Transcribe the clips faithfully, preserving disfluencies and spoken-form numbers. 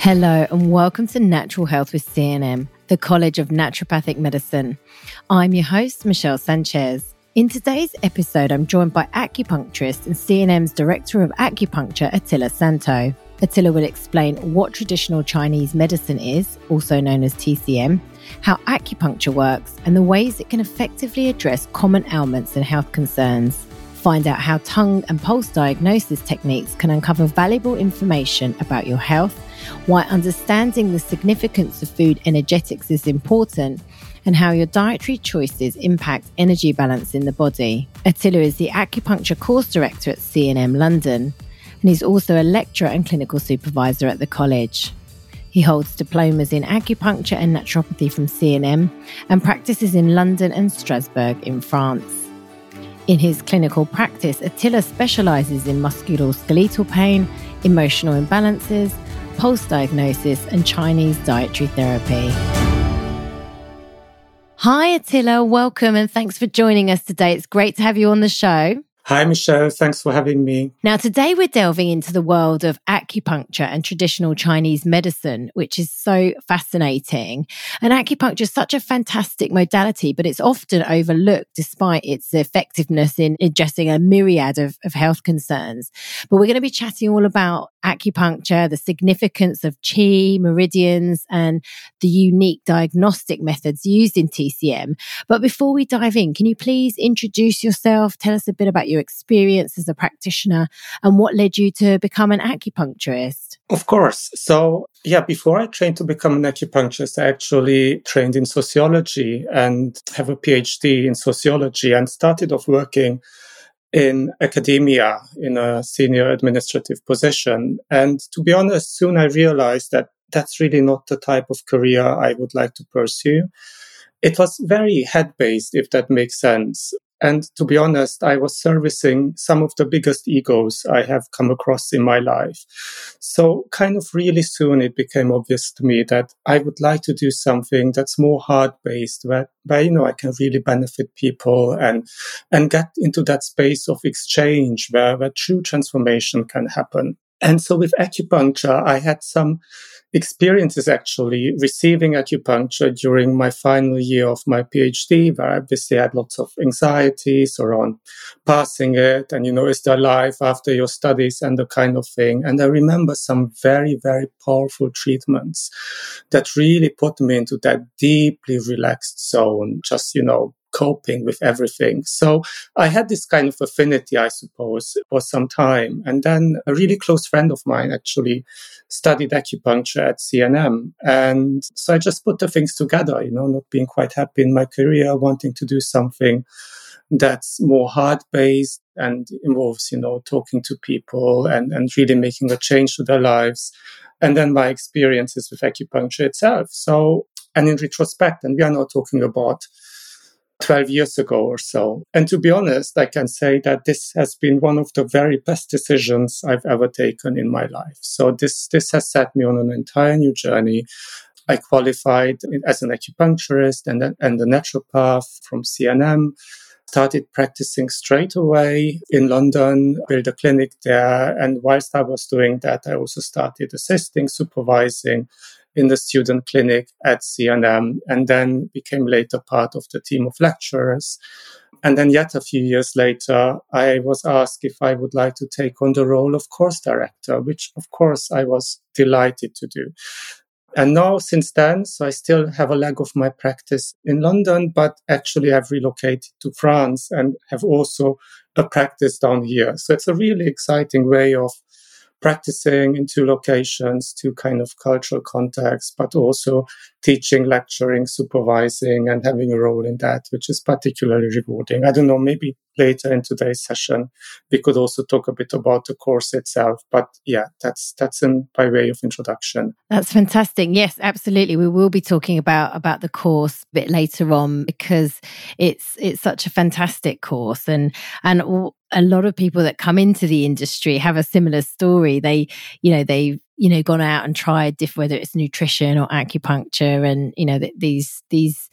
Hello and welcome to Natural Health with C N M, the College of Naturopathic Medicine. I'm your host, Michelle Sanchez. In today's episode, I'm joined by acupuncturist and C N M's Director of Acupuncture, Attila Santo. Attila will explain what traditional Chinese medicine is, also known as T C M, how acupuncture works, and the ways it can effectively address common ailments and health concerns. Find out how tongue and pulse diagnosis techniques can uncover valuable information about your health, why understanding the significance of food energetics is important, and how your dietary choices impact energy balance in the body. Attila is the acupuncture course director at C N M London, and he's also a lecturer and clinical supervisor at the college. He holds diplomas in acupuncture and naturopathy from C N M and practices in London and Strasbourg in France. In his clinical practice, Attila specialises in musculoskeletal pain, emotional imbalances, pulse diagnosis, and Chinese dietary therapy. Hi, Attila. Welcome and thanks for joining us today. It's great to have you on the show. Hi, Michelle. Thanks for having me. Now, today we're delving into the world of acupuncture and traditional Chinese medicine, which is so fascinating. And acupuncture is such a fantastic modality, but it's often overlooked despite its effectiveness in addressing a myriad of, of health concerns. But we're going to be chatting all about acupuncture, the significance of qi, meridians, and the unique diagnostic methods used in T C M. But before we dive in, can you please introduce yourself, tell us a bit about your experience as a practitioner and what led you to become an acupuncturist? Of course. So, yeah, before I trained to become an acupuncturist, I actually trained in sociology and have a PhD in sociology and started off working in academia in a senior administrative position. And to be honest, soon I realized that that's really not the type of career I would like to pursue. It was very head-based, if that makes sense. And to be honest, I was servicing some of the biggest egos I have come across in my life. So kind of really soon it became obvious to me that I would like to do something that's more heart-based, where, where you know, I can really benefit people and and get into that space of exchange where, where true transformation can happen. And so with acupuncture, I had some experiences actually receiving acupuncture during my final year of my PhD, where I obviously had lots of anxieties around passing it and, you know, is there life after your studies and the kind of thing. And I remember some very, very powerful treatments that really put me into that deeply relaxed zone, just, you know, coping with everything. So I had this kind of affinity, I suppose, for some time. And then a really close friend of mine actually studied acupuncture at C N M. And so I just put the things together, you know, not being quite happy in my career, wanting to do something that's more heart-based and involves, you know, talking to people and, and really making a change to their lives. And then my experiences with acupuncture itself. So, and in retrospect, and we are now talking about twelve years ago or so. And to be honest, I can say that this has been one of the very best decisions I've ever taken in my life. So this, this has set me on an entire new journey. I qualified as an acupuncturist and, and a naturopath from C N M, started practicing straight away in London, built a clinic there. And whilst I was doing that, I also started assisting, supervising in the student clinic at C N M, and then became later part of the team of lecturers. And then yet a few years later, I was asked if I would like to take on the role of course director, which of course I was delighted to do. And now since then, so I still have a leg of my practice in London, but actually I've relocated to France and have also a practice down here. So it's a really exciting way of practicing in two locations, two kind of cultural contexts, but also teaching, lecturing, supervising, and having a role in that, which is particularly rewarding. I don't know, maybe later in today's session, we could also talk a bit about the course itself. But yeah, that's that's in by way of introduction. That's fantastic. Yes, absolutely. We will be talking about about the course a bit later on because it's it's such a fantastic course, and and a lot of people that come into the industry have a similar story. They, you know, they've you know gone out and tried different, whether it's nutrition or acupuncture, and you know th- these these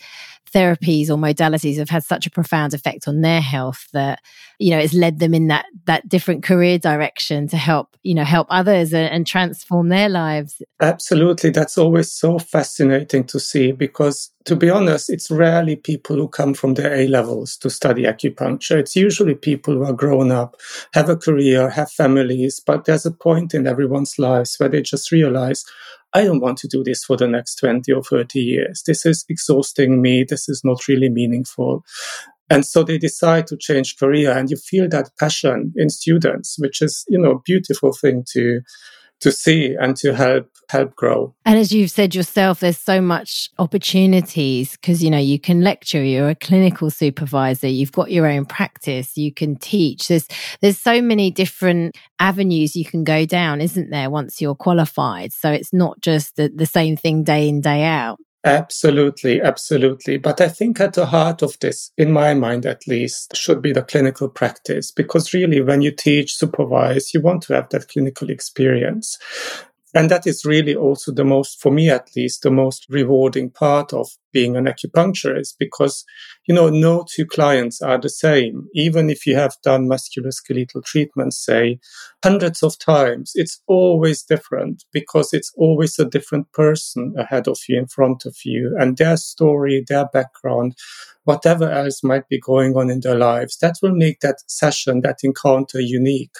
therapies or modalities have had such a profound effect on their health that, you know, it's led them in that that different career direction to help, you know, help others and, and transform their lives. Absolutely. That's always so fascinating to see because, to be honest, it's rarely people who come from their A-levels to study acupuncture. It's usually people who are grown up, have a career, have families, but there's a point in everyone's lives where they just realize, I don't want to do this for the next twenty or thirty years. This is exhausting me. This is not really meaningful. And so they decide to change career, and you feel that passion in students, which is, you know, a beautiful thing to to see and to help help grow. And as you've said yourself, there's so much opportunities because, you know, you can lecture, you're a clinical supervisor, you've got your own practice, you can teach. There's there's so many different avenues you can go down, isn't there, once you're qualified? So it's not just the, the same thing day in, day out. Absolutely, absolutely. But I think at the heart of this, in my mind at least, should be the clinical practice. Because really, when you teach, supervise, you want to have that clinical experience. And that is really also the most, for me at least, the most rewarding part of being an acupuncturist because, you know, no two clients are the same. Even if you have done musculoskeletal treatments, say, hundreds of times, it's always different because it's always a different person ahead of you, in front of you, and their story, their background, whatever else might be going on in their lives, that will make that session, that encounter unique.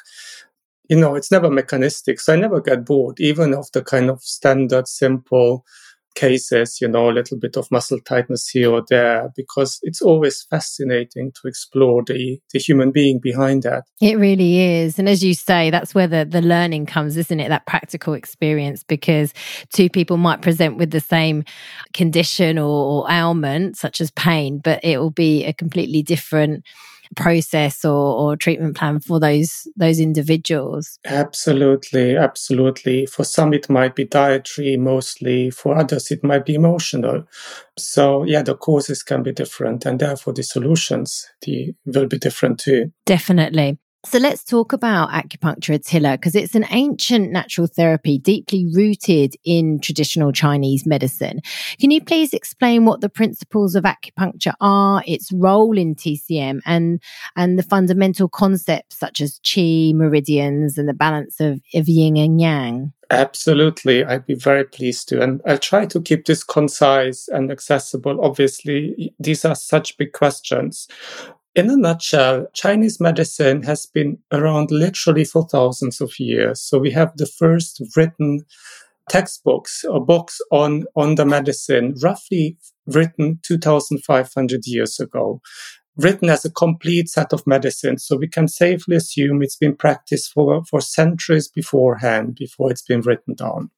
You know, it's never mechanistic. So I never get bored, even of the kind of standard, simple cases, you know, a little bit of muscle tightness here or there, because it's always fascinating to explore the, the human being behind that. It really is. And as you say, that's where the, the learning comes, isn't it? That practical experience, because two people might present with the same condition or, or ailment, such as pain, but it will be a completely different process or, or treatment plan for those those individuals. Absolutely, absolutely. For some, it might be dietary mostly. For others, it might be emotional. So, yeah, the causes can be different, and therefore the solutions the, will be different too. Definitely. So let's talk about acupuncture, Attila, because it's an ancient natural therapy deeply rooted in traditional Chinese medicine. Can you please explain what the principles of acupuncture are, its role in T C M, and, and the fundamental concepts such as qi, meridians, and the balance of, of yin and yang? Absolutely. I'd be very pleased to. And I'll try to keep this concise and accessible. Obviously, these are such big questions. In a nutshell, Chinese medicine has been around literally for thousands of years. So we have the first written textbooks or books on, on the medicine, roughly written two thousand five hundred years ago, written as a complete set of medicines. So we can safely assume it's been practiced for, for centuries beforehand, before it's been written down.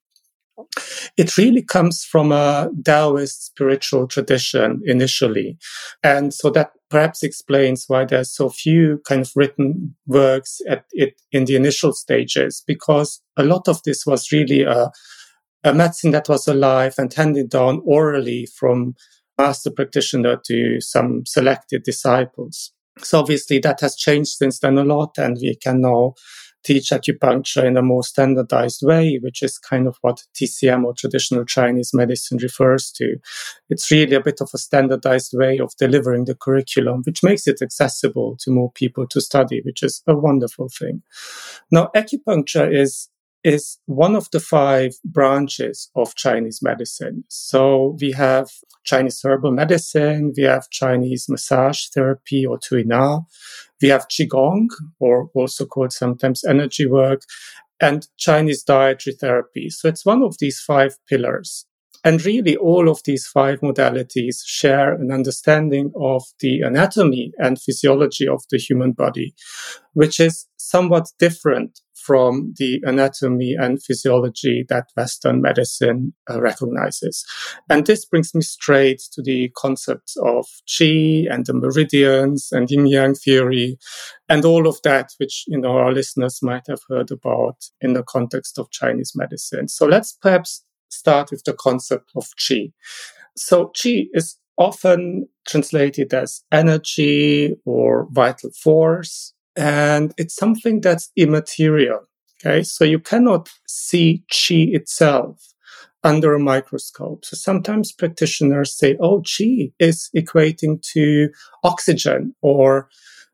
It really comes from a Taoist spiritual tradition initially. And so that perhaps explains why there's so few kind of written works at it in the initial stages, because a lot of this was really a, a medicine that was alive and handed down orally from master practitioner to some selected disciples. So obviously that has changed since then a lot, and we can now teach acupuncture in a more standardized way, which is kind of what T C M or traditional Chinese medicine refers to. It's really a bit of a standardized way of delivering the curriculum, which makes it accessible to more people to study, which is a wonderful thing. Now, acupuncture is is one of the five branches of Chinese medicine. So we have Chinese herbal medicine, we have Chinese massage therapy or Tuina, we have Qigong, or also called sometimes energy work, and Chinese dietary therapy. So it's one of these five pillars. And really all of these five modalities share an understanding of the anatomy and physiology of the human body, which is somewhat different from the anatomy and physiology that Western medicine uh, recognizes. And this brings me straight to the concepts of qi and the meridians and yin-yang theory and all of that, which, you know, our listeners might have heard about in the context of Chinese medicine. So let's perhaps start with the concept of qi. So qi is often translated as energy or vital force, and it's something that's immaterial. Okay, so you cannot see qi itself. under a microscope. So sometimes practitioners say, oh, qi is equating to oxygen or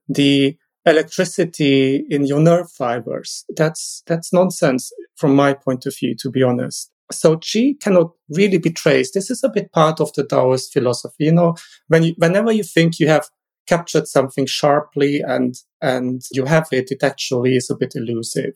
the electricity in your nerve fibers. That's, that's nonsense from my point of view, to be honest. So qi cannot really be traced. This is a bit part of the Taoist philosophy. You know, when you, whenever you think you have captured something sharply and, and you have it, it actually is a bit elusive.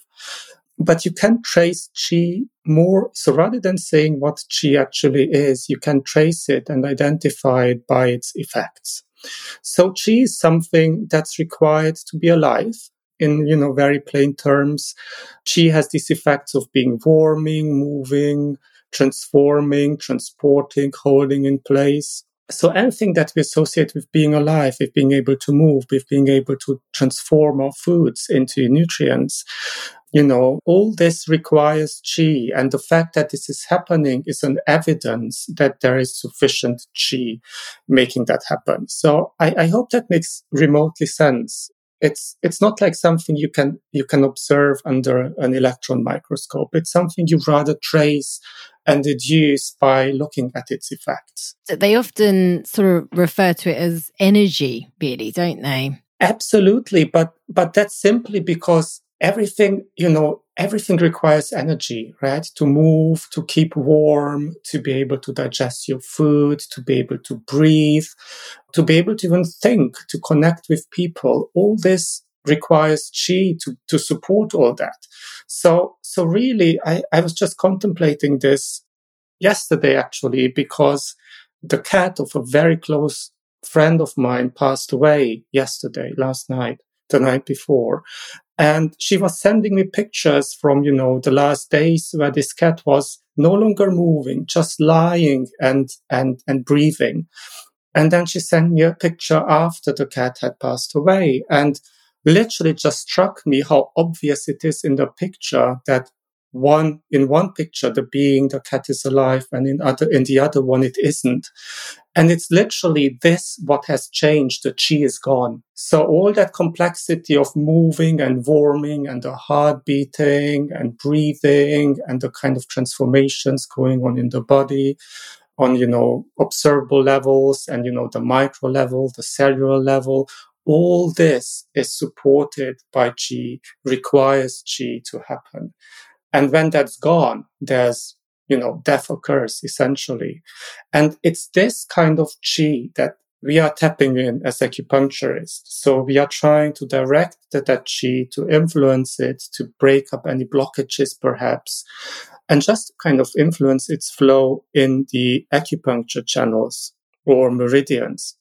But you can trace qi more. So rather than saying what qi actually is, you can trace it and identify it by its effects. So qi is something that's required to be alive. In, you know, very plain terms, qi has these effects of being warming, moving, transforming, transporting, holding in place. So anything that we associate with being alive, with being able to move, with being able to transform our foods into nutrients, you know, all this requires qi. And the fact that this is happening is an evidence that there is sufficient qi making that happen. So I, I hope that makes remotely sense. It's it's not like something you can you can observe under an electron microscope. It's something you rather trace and deduce by looking at its effects. They often sort of refer to it as energy, really, don't they? Absolutely, but but that's simply because everything, you know, everything requires energy, right? To move, to keep warm, to be able to digest your food, to be able to breathe, to be able to even think, to connect with people. All this requires qi to, to support all that. So, so really, I, I was just contemplating this yesterday, actually, because the cat of a very close friend of mine passed away yesterday, last night, the night before. And she was sending me pictures from, you know, the last days where this cat was no longer moving, just lying and, and, and breathing. And then she sent me a picture after the cat had passed away. And literally just struck me how obvious it is in the picture that one, in one picture, the being, the cat is alive, and in other, in the other one, it isn't. And it's literally this, what has changed. The qi is gone. So all that complexity of moving and warming and the heart beating and breathing and the kind of transformations going on in the body on, you know, observable levels and, you know, the micro level, the cellular level, all this is supported by qi, requires qi to happen. And when that's gone, there's, you know, death occurs essentially. And it's this kind of qi that we are tapping in as acupuncturists. So we are trying to direct that, that qi, to influence it, to break up any blockages perhaps, and just kind of influence its flow in the acupuncture channels or meridians.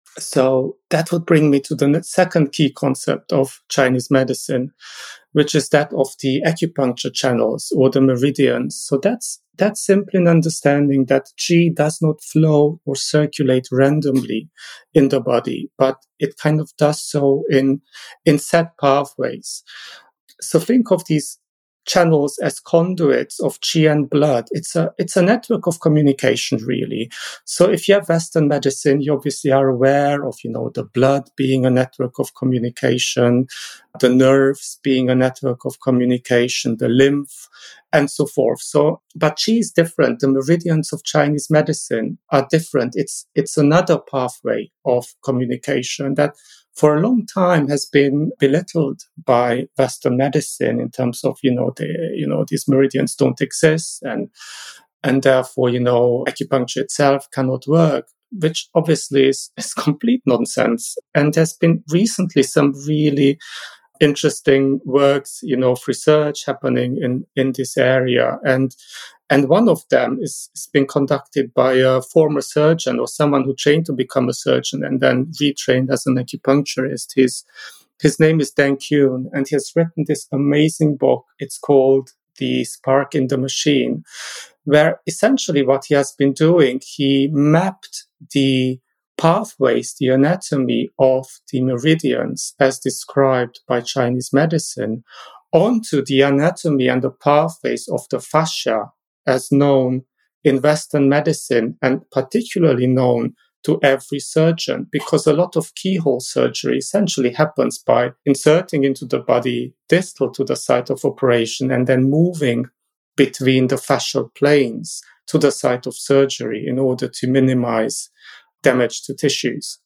So that would bring me to the second key concept of Chinese medicine, which is that of the acupuncture channels or the meridians. So that's that's simply an understanding that qi does not flow or circulate randomly in the body, but it kind of does so in, in set pathways. So think of these channels as conduits of qi and blood. It's a it's a network of communication, really. So if you have Western medicine, you obviously are aware of, you know, the blood being a network of communication, the nerves being a network of communication, the lymph, and so forth. So, but qi is different. The meridians of Chinese medicine are different. It's it's another pathway of communication that for a long time has been belittled by Western medicine in terms of, you know, the, you know, these meridians don't exist and, and therefore, you know, acupuncture itself cannot work, which obviously is, is complete nonsense. And there's been recently some really interesting works, you know, of research happening in, in this area. And, and one of them is, is being conducted by a former surgeon or someone who trained to become a surgeon and then retrained as an acupuncturist. His, his name is Dan Kuhn, and he has written this amazing book. It's called The Spark in the Machine, where essentially what he has been doing, he mapped the pathways, the anatomy of the meridians as described by Chinese medicine onto the anatomy and the pathways of the fascia as known in Western medicine and particularly known to every surgeon, because a lot of keyhole surgery essentially happens by inserting into the body distal to the site of operation and then moving between the fascial planes to the site of surgery in order to minimize damage to tissues.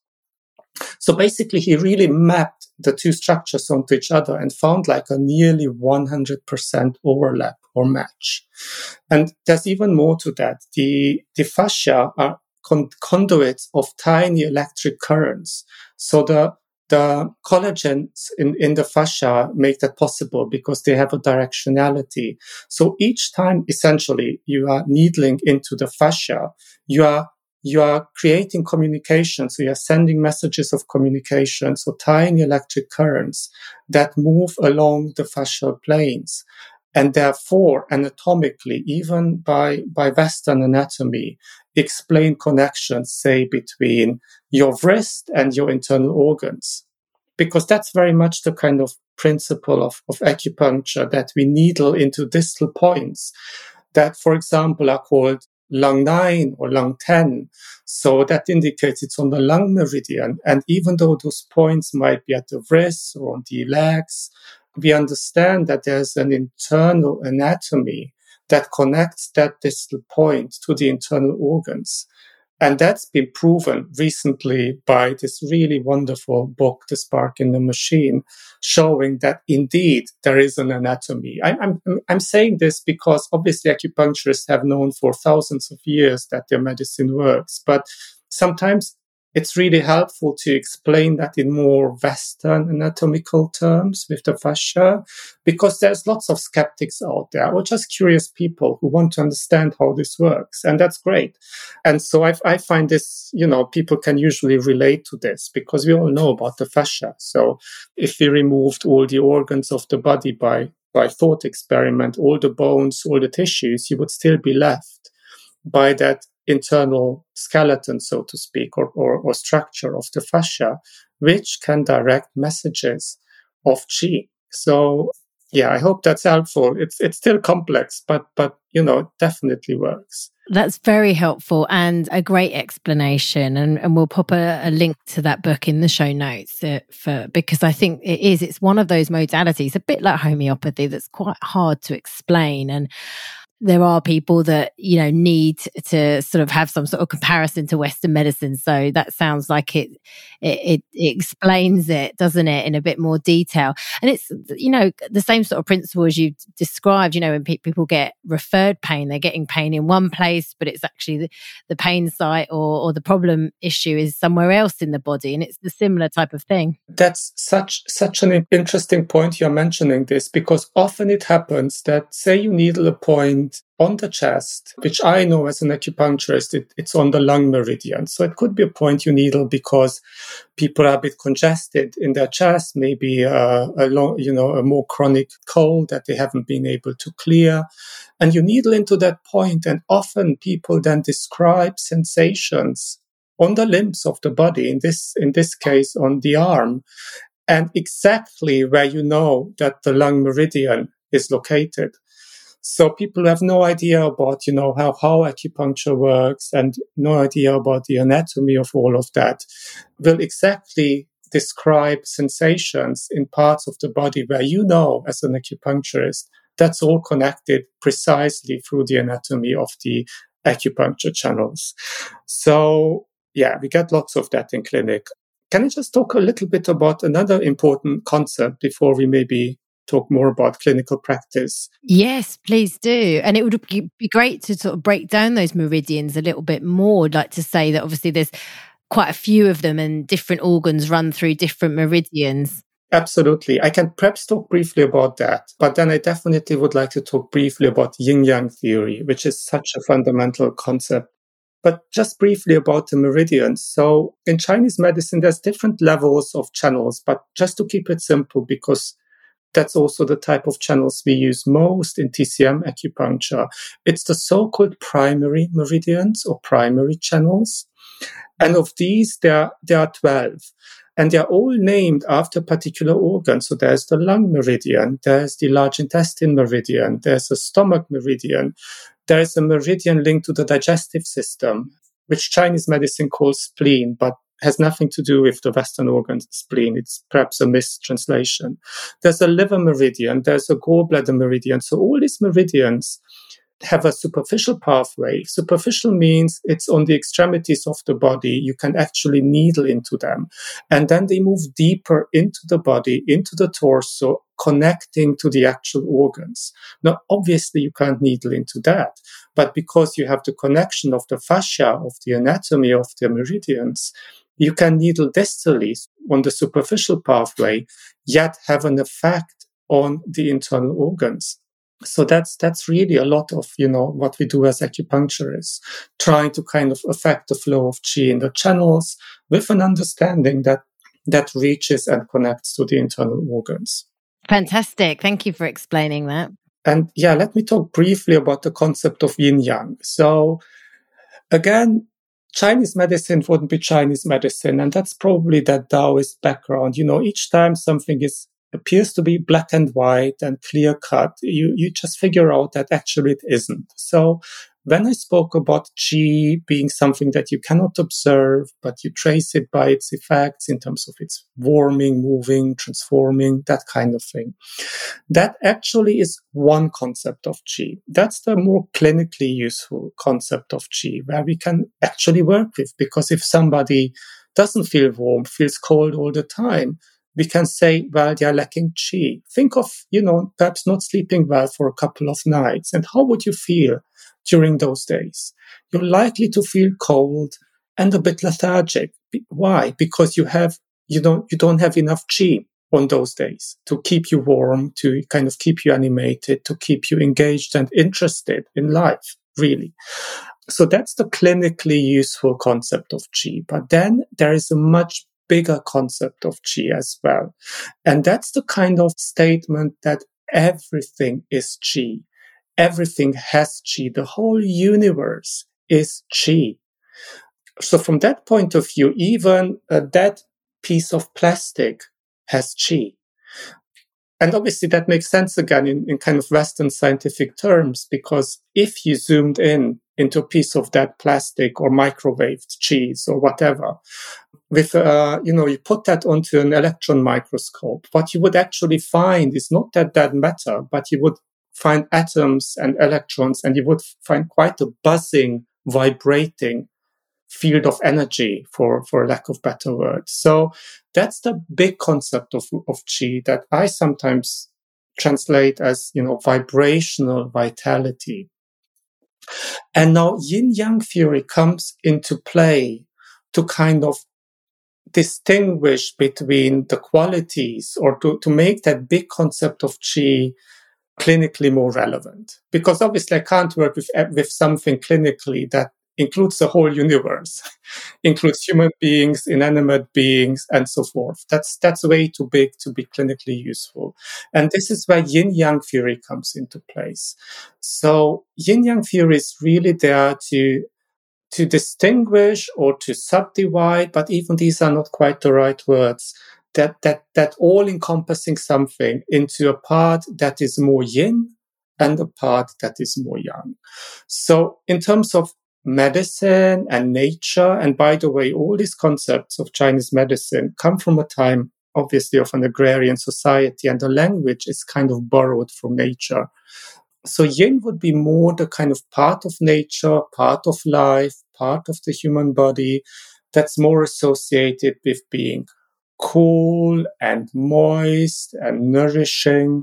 So basically, he really mapped the two structures onto each other and found like a nearly one hundred percent overlap or match. And there's even more to that. The, the fascia are con- conduits of tiny electric currents. So the The collagens in, in the fascia make that possible because they have a directionality. So each time, essentially, you are needling into the fascia, you are you are creating communication. So you are sending messages of communication, so tiny electric currents that move along the fascial planes. And therefore, anatomically, even by, by Western anatomy, explain connections, say, between your wrist and your internal organs. Because that's very much the kind of principle of, of acupuncture, that we needle into distal points that, for example, are called lung nine or lung ten. So that indicates it's on the lung meridian. And even though those points might be at the wrists or on the legs, we understand that there's an internal anatomy that connects that distal point to the internal organs. And that's been proven recently by this really wonderful book, The Spark in the Machine, showing that indeed there is an anatomy. I, I'm, I'm saying this because obviously acupuncturists have known for thousands of years that their medicine works, but sometimes it's really helpful to explain that in more Western anatomical terms with the fascia, because there's lots of skeptics out there or just curious people who want to understand how this works. And that's great. And so I, I find this, you know, people can usually relate to this because we all know about the fascia. So if we removed all the organs of the body by, by thought experiment, all the bones, all the tissues, you would still be left by that internal skeleton, so to speak, or, or, or structure of the fascia, which can direct messages of qi. So, yeah, I hope that's helpful. It's it's still complex, but but you know, it definitely works. That's very helpful and a great explanation. And, and we'll pop a, a link to that book in the show notes uh, for because I think it is, it's one of those modalities, a bit like homeopathy, that's quite hard to explain. And there are people that, you know, need to sort of have some sort of comparison to Western medicine. So that sounds like it, it, it, it explains it, doesn't it, in a bit more detail. And it's, you know, the same sort of principle as you described, you know, when pe- people get referred pain, they're getting pain in one place, but it's actually the, the pain site or, or the problem issue is somewhere else in the body. And it's the similar type of thing. That's such, such an interesting point you're mentioning this, because often it happens that, say you needle a point on the chest, which I know as an acupuncturist, it, it's on the lung meridian. So it could be a point you needle because people are a bit congested in their chest, maybe uh, a long, you know, a more chronic cold that they haven't been able to clear. And you needle into that point, and often people then describe sensations on the limbs of the body, in this, in this case, on the arm, and exactly where you know that the lung meridian is located. So people have no idea about, you know, how, how acupuncture works and no idea about the anatomy of all of that, will exactly describe sensations in parts of the body where you know, as an acupuncturist, that's all connected precisely through the anatomy of the acupuncture channels. So, yeah, we get lots of that in clinic. Can I just talk a little bit about another important concept before we maybe talk more about clinical practice? Yes, please do. And it would be great to sort of break down those meridians a little bit more. I'd like to say that obviously there's quite a few of them and different organs run through different meridians. Absolutely. I can perhaps talk briefly about that, but then I definitely would like to talk briefly about yin-yang theory, which is such a fundamental concept. But just briefly about the meridians. So in Chinese medicine, there's different levels of channels, but just to keep it simple, because that's also the type of channels we use most in T C M acupuncture. It's the so-called primary meridians or primary channels. And of these, there, there are twelve. And they're all named after particular organs. So there's the lung meridian, there's the large intestine meridian, there's a stomach meridian, there's a meridian linked to the digestive system, which Chinese medicine calls spleen, but has nothing to do with the Western organ spleen. It's perhaps a mistranslation. There's a liver meridian, there's a gallbladder meridian. So all these meridians have a superficial pathway. Superficial means it's on the extremities of the body. You can actually needle into them. And then they move deeper into the body, into the torso, connecting to the actual organs. Now, obviously, you can't needle into that. But because you have the connection of the fascia, of the anatomy of the meridians, you can needle distally on the superficial pathway, yet have an effect on the internal organs. So that's that's really a lot of, you know, what we do as acupuncturists, trying to kind of affect the flow of qi in the channels with an understanding that that reaches and connects to the internal organs. Fantastic. Thank you for explaining that. And yeah, let me talk briefly about the concept of yin-yang. So again, Chinese medicine wouldn't be Chinese medicine, and that's probably that Taoist background. You know, each time something is appears to be black and white and clear cut, you, you just figure out that actually it isn't. So when I spoke about qi being something that you cannot observe, but you trace it by its effects in terms of its warming, moving, transforming, that kind of thing, that actually is one concept of qi. That's the more clinically useful concept of qi, where we can actually work with, because if somebody doesn't feel warm, feels cold all the time, we can say, well, they're lacking qi. Think of, you know, perhaps not sleeping well for a couple of nights. And how would you feel during those days? You're likely to feel cold and a bit lethargic. Why? Because you have, you don't, you don't have enough qi on those days to keep you warm, to kind of keep you animated, to keep you engaged and interested in life, really. So that's the clinically useful concept of qi. But then there is a much bigger concept of qi as well. And that's the kind of statement that everything is qi. Everything has qi. The whole universe is qi. So from that point of view, even uh, that piece of plastic has qi. And obviously that makes sense again in, in kind of Western scientific terms, because if you zoomed in into a piece of that plastic or microwaved cheese or whatever, with, uh, you know, you put that onto an electron microscope, what you would actually find is not that that matter, but you would find atoms and electrons, and you would find quite a buzzing, vibrating field of energy, for, for lack of better words. So that's the big concept of, of qi that I sometimes translate as, you know, vibrational vitality. And now yin-yang theory comes into play to kind of distinguish between the qualities, or to, to make that big concept of qi clinically more relevant. Because obviously I can't work with, with something clinically that includes the whole universe, includes human beings, inanimate beings, and so forth. That's that's way too big to be clinically useful. And this is where yin-yang theory comes into place. So yin-yang theory is really there to to distinguish or to subdivide, but even these are not quite the right words, that that that all encompassing something into a part that is more yin and a part that is more yang. So in terms of medicine and nature, and by the way, all these concepts of Chinese medicine come from a time, obviously, of an agrarian society, and the language is kind of borrowed from nature. So yin would be more the kind of part of nature, part of life, part of the human body that's more associated with being cool and moist and nourishing,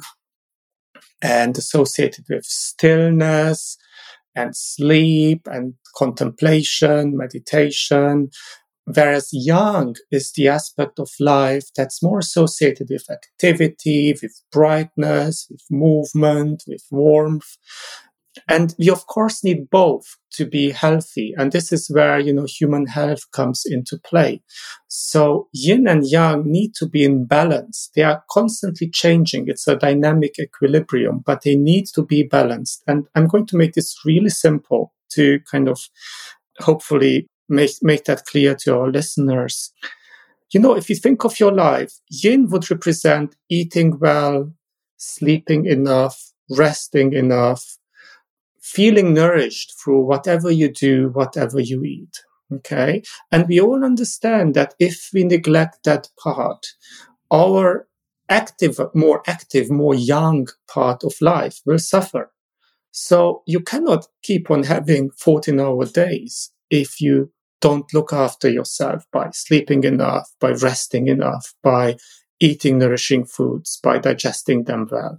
and associated with stillness and sleep and contemplation, meditation. Whereas yang is the aspect of life that's more associated with activity, with brightness, with movement, with warmth. And we, of course, need both to be healthy. And this is where, you know, human health comes into play. So yin and yang need to be in balance. They are constantly changing. It's a dynamic equilibrium, but they need to be balanced. And I'm going to make this really simple to kind of hopefully make, make that clear to our listeners. You know, if you think of your life, yin would represent eating well, sleeping enough, resting enough, feeling nourished through whatever you do, whatever you eat. Okay. And we all understand that if we neglect that part, our active, more active, more young part of life will suffer. So you cannot keep on having fourteen hour days if you don't look after yourself by sleeping enough, by resting enough, by eating nourishing foods, by digesting them well.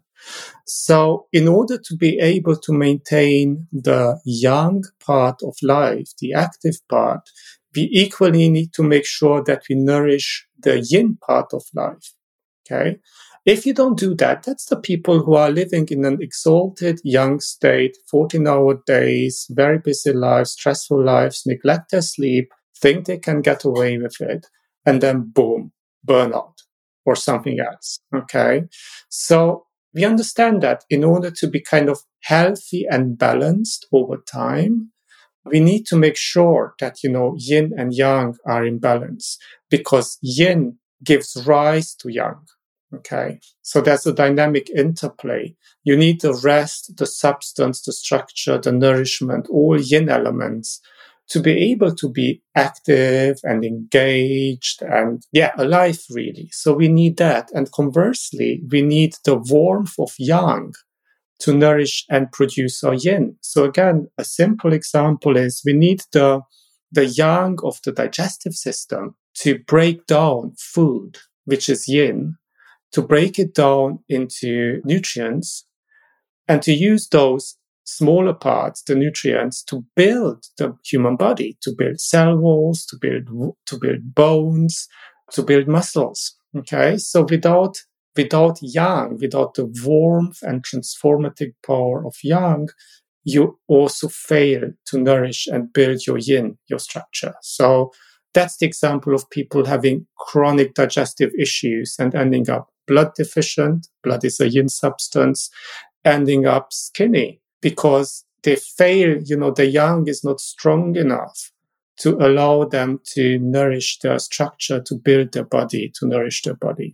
So in order to be able to maintain the young part of life, the active part, we equally need to make sure that we nourish the yin part of life. Okay. If you don't do that, that's the people who are living in an exalted young state, fourteen hour days, very busy lives, stressful lives, neglect their sleep, think they can get away with it, and then boom, burnout or something else. Okay. So we understand that in order to be kind of healthy and balanced over time, we need to make sure that, you know, yin and yang are in balance, because yin gives rise to yang. Okay. So there's a dynamic interplay. You need the rest, the substance, the structure, the nourishment, all yin elements to be able to be active and engaged and, yeah, alive, really. So we need that. And conversely, we need the warmth of yang to nourish and produce our yin. So again, a simple example is we need the, the yang of the digestive system to break down food, which is yin, to break it down into nutrients and to use those smaller parts, the nutrients, to build the human body, to build cell walls, to build, to build bones, to build muscles. Okay. So without, without yang, without the warmth and transformative power of yang, you also fail to nourish and build your yin, your structure. So that's the example of people having chronic digestive issues and ending up blood deficient. Blood is a yin substance, ending up skinny because they fail, you know, the yang is not strong enough to allow them to nourish their structure, to build their body, to nourish their body.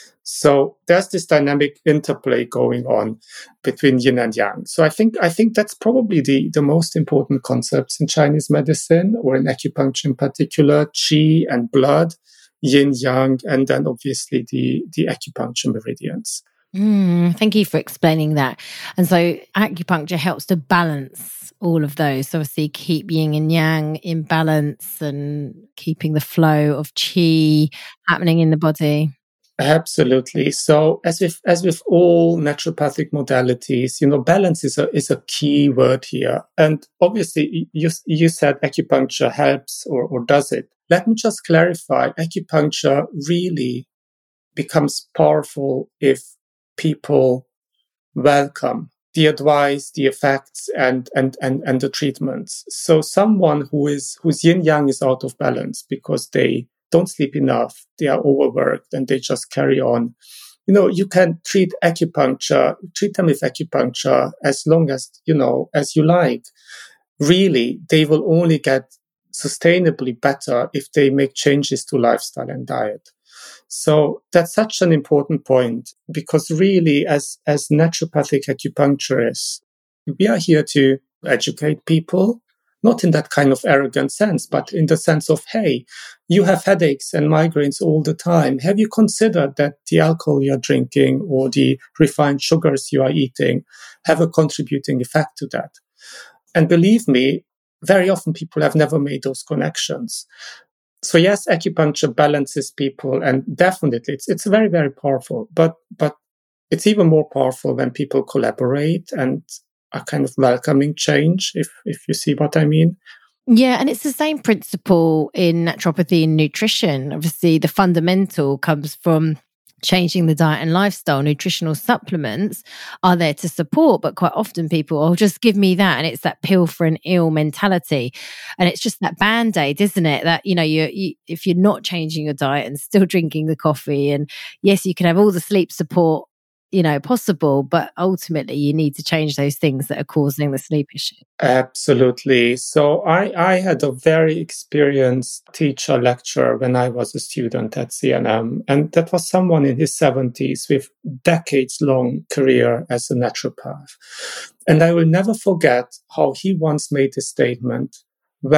So there's this dynamic interplay going on between yin and yang. So I think I think that's probably the, the most important concepts in Chinese medicine, or in acupuncture in particular: qi and blood, yin yang, and then obviously the, the acupuncture meridians. Mm, thank you for explaining that. And so acupuncture helps to balance all of those. So obviously keep yin and yang in balance and keeping the flow of qi happening in the body. Absolutely. So as with as with all naturopathic modalities, you know, balance is a is a key word here. And obviously you you said acupuncture helps or, or does it. Let me just clarify. Acupuncture really becomes powerful if people welcome the advice, the effects, and and and and the treatments. So someone who is whose yin yang is out of balance because they don't sleep enough, they are overworked, and they just carry on. You know, you can treat acupuncture, treat them with acupuncture as long as, you know, as you like. Really, they will only get sustainably better if they make changes to lifestyle and diet. So that's such an important point, because really, as, as naturopathic acupuncturists, we are here to educate people, not in that kind of arrogant sense, but in the sense of, hey, you have headaches and migraines all the time. Have you considered that the alcohol you're drinking or the refined sugars you are eating have a contributing effect to that? And believe me, very often people have never made those connections. So yes, acupuncture balances people, and definitely it's it's very, very powerful. But but it's even more powerful when people collaborate and are kind of welcoming change, if if you see what I mean. Yeah, and it's the same principle in naturopathy and nutrition. Obviously, the fundamental comes from changing the diet and lifestyle. Nutritional supplements are there to support, but quite often people, oh, just give me that. And it's that pill for an ill mentality. And it's just that band-aid, isn't it? That, you know, you, you if you're not changing your diet and still drinking the coffee, and yes, you can have all the sleep support, you know, possible, but ultimately you need to change those things that are causing the sleep issue. Absolutely. So I, I had a very experienced teacher lecturer when I was a student at C N M, and that was someone in his seventies with decades-long career as a naturopath. And I will never forget how he once made a statement: well,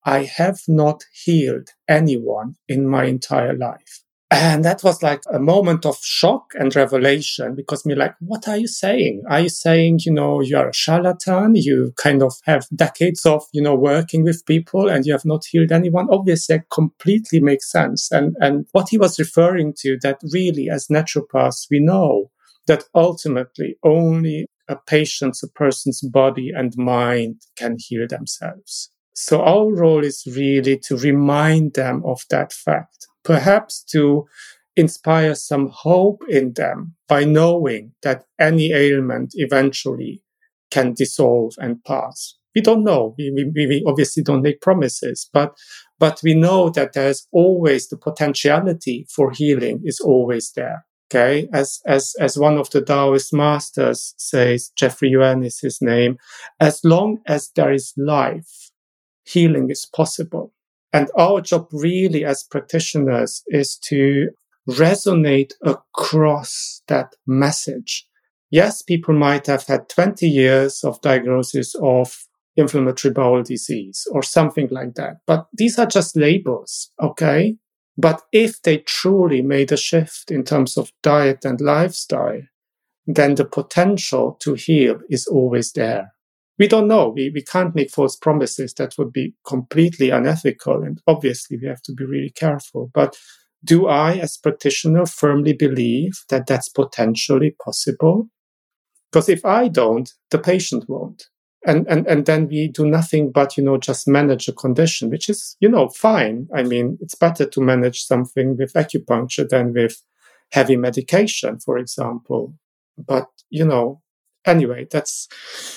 I have not healed anyone in my entire life. And that was like a moment of shock and revelation, because me like, what are you saying? Are you saying, you know, you're a charlatan? You kind of have decades of, you know, working with people and you have not healed anyone? Obviously, that completely makes sense. And, and what he was referring to, that really as naturopaths, we know that ultimately only a patient's, a person's body and mind can heal themselves. So our role is really to remind them of that fact. Perhaps to inspire some hope in them by knowing that any ailment eventually can dissolve and pass. We don't know. We, we, we obviously don't make promises, but, but we know that there's always the potentiality for healing is always there. Okay. As, as, as one of the Taoist masters says, Jeffrey Yuan is his name, as long as there is life, healing is possible. And our job really as practitioners is to resonate across that message. Yes, people might have had twenty years of diagnosis of inflammatory bowel disease or something like that, but these are just labels, okay? But if they truly made a shift in terms of diet and lifestyle, then the potential to heal is always there. We don't know. We, we can't make false promises. That would be completely unethical. And obviously, we have to be really careful. But do I, as practitioner, firmly believe that that's potentially possible? Because if I don't, the patient won't. And, and, and then we do nothing but, you know, just manage a condition, which is, you know, fine. I mean, it's better to manage something with acupuncture than with heavy medication, for example. But, you know, anyway, that's...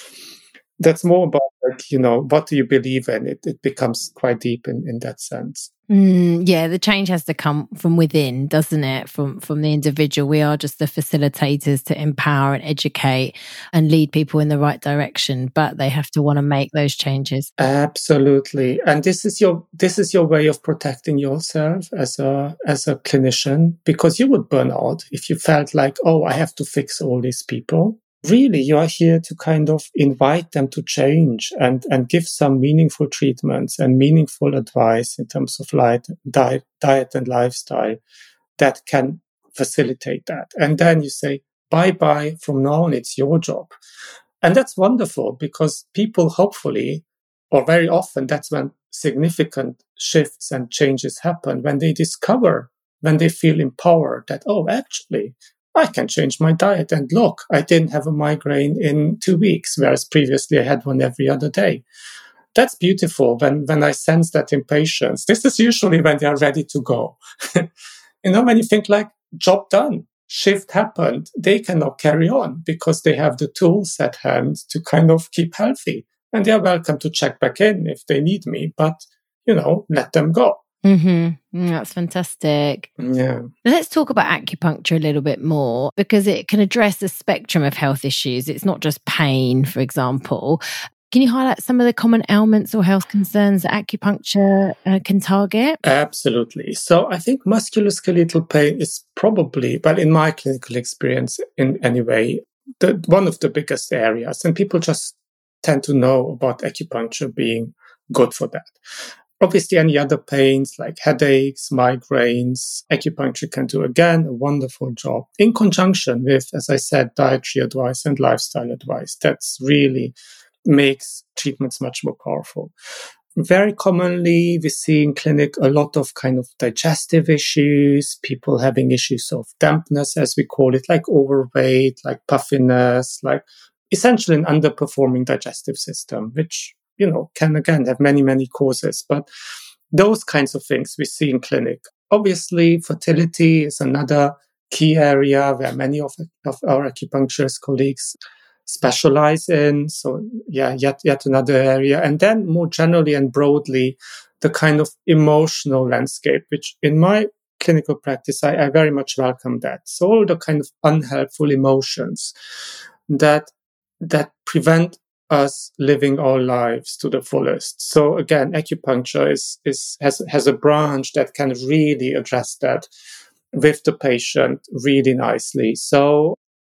That's more about, like, you know, what do you believe in? It it becomes quite deep in, in that sense. Mm, yeah, the change has to come from within, doesn't it? From from the individual. We are just the facilitators to empower and educate and lead people in the right direction, but they have to want to make those changes. Absolutely. And this is your this is your way of protecting yourself as a as a clinician, because you would burn out if you felt like, oh, I have to fix all these people. Really, you are here to kind of invite them to change and, and give some meaningful treatments and meaningful advice in terms of light, diet, diet and lifestyle that can facilitate that. And then you say, bye-bye, from now on, it's your job. And that's wonderful, because people hopefully, or very often, that's when significant shifts and changes happen, when they discover, when they feel empowered that, oh, actually, I can change my diet. And look, I didn't have a migraine in two weeks, whereas previously I had one every other day. That's beautiful when, when I sense that in patients. This is usually when they are ready to go. You know, when you think like, job done, shift happened, they cannot carry on because they have the tools at hand to kind of keep healthy. And they are welcome to check back in if they need me, but, you know, let them go. Mm-hmm. Mm, that's fantastic. Yeah. Let's talk about acupuncture a little bit more, because it can address the spectrum of health issues. It's not just pain, for example. Can you highlight some of the common ailments or health concerns that acupuncture uh, can target? Absolutely. So I think musculoskeletal pain is probably, well, in my clinical experience in any way, the, one of the biggest areas. And people just tend to know about acupuncture being good for that. Obviously, any other pains like headaches, migraines, acupuncture can do, again, a wonderful job in conjunction with, as I said, dietary advice and lifestyle advice. That's really makes treatments much more powerful. Very commonly, we see in clinic a lot of kind of digestive issues, people having issues of dampness, as we call it, like overweight, like puffiness, like essentially an underperforming digestive system, which, you know, can again have many, many causes. But those kinds of things we see in clinic. Obviously, fertility is another key area where many of, of our acupuncturist colleagues specialize in. So yeah, yet, yet another area. And then more generally and broadly, the kind of emotional landscape, which in my clinical practice, I, I very much welcome that. So all the kind of unhelpful emotions that, that prevent us living our lives to the fullest. So again, acupuncture is, is, has, has a branch that can really address that with the patient really nicely. So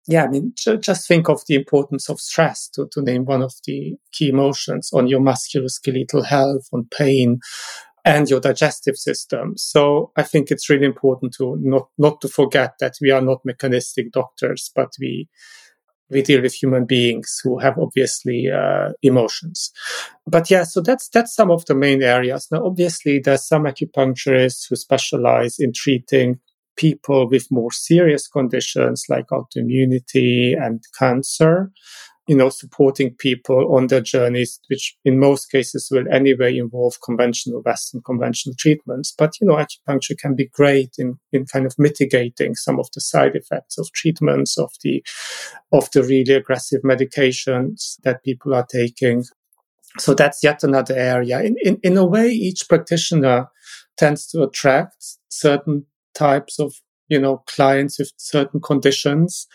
yeah, I mean, ju- just think of the importance of stress, to, to name one of the key emotions, on your musculoskeletal health, on pain, and your digestive system. So I think it's really important to not, not to forget that we are not mechanistic doctors, but we we deal with human beings who have obviously uh, emotions. But yeah, so that's that's some of the main areas. Now, obviously, there's some acupuncturists who specialize in treating people with more serious conditions like autoimmunity and cancer, you know, supporting people on their journeys, which in most cases will anyway involve conventional Western conventional treatments. But, you know, acupuncture can be great in, in kind of mitigating some of the side effects of treatments, of the, of the really aggressive medications that people are taking. So that's yet another area. In, in, in a way, each practitioner tends to attract certain types of, you know, clients with certain conditions.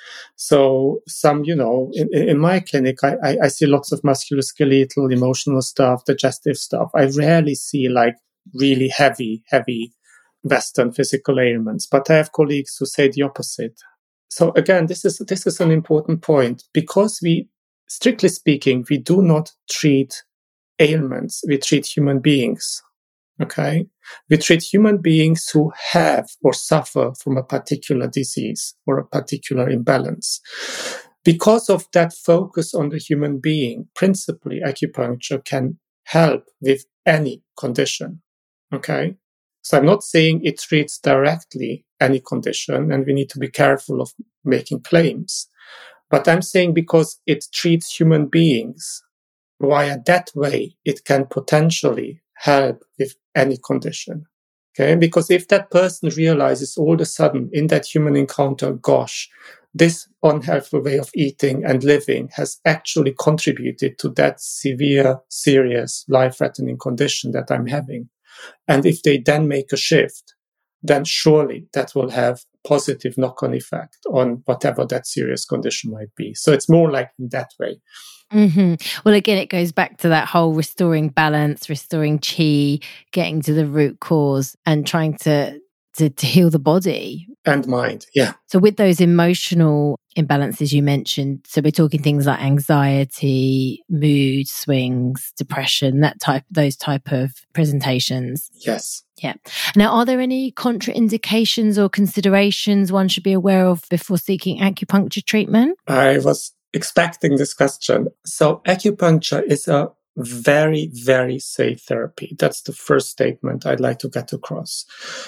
So some, you know, in, in my clinic, I, I, I see lots of musculoskeletal, emotional stuff, digestive stuff. I rarely see like really heavy, heavy Western physical ailments, but I have colleagues who say the opposite. So again, this is, this is an important point because we, strictly speaking, we do not treat ailments. We treat human beings. Okay. We treat human beings who have or suffer from a particular disease or a particular imbalance. Because of that focus on the human being, principally acupuncture can help with any condition. Okay. So I'm not saying it treats directly any condition, and we need to be careful of making claims. But I'm saying because it treats human beings, via that way, it can potentially help with any condition. Okay. Because if that person realizes all of a sudden in that human encounter, gosh, this unhealthful way of eating and living has actually contributed to that severe, serious, life-threatening condition that I'm having. And if they then make a shift, then surely that will have positive knock-on effect on whatever that serious condition might be. So it's more like in that way. Mm-hmm. Well, again, it goes back to that whole restoring balance, restoring chi, getting to the root cause and trying to, to, to heal the body. And mind, yeah. So with those emotional imbalances you mentioned, so we're talking things like anxiety, mood swings, depression, that type, those type of presentations. Yes. Yeah. Now, are there any contraindications or considerations one should be aware of before seeking acupuncture treatment? I was expecting this question. So acupuncture is a very, very safe therapy. That's the first statement I'd like to get across.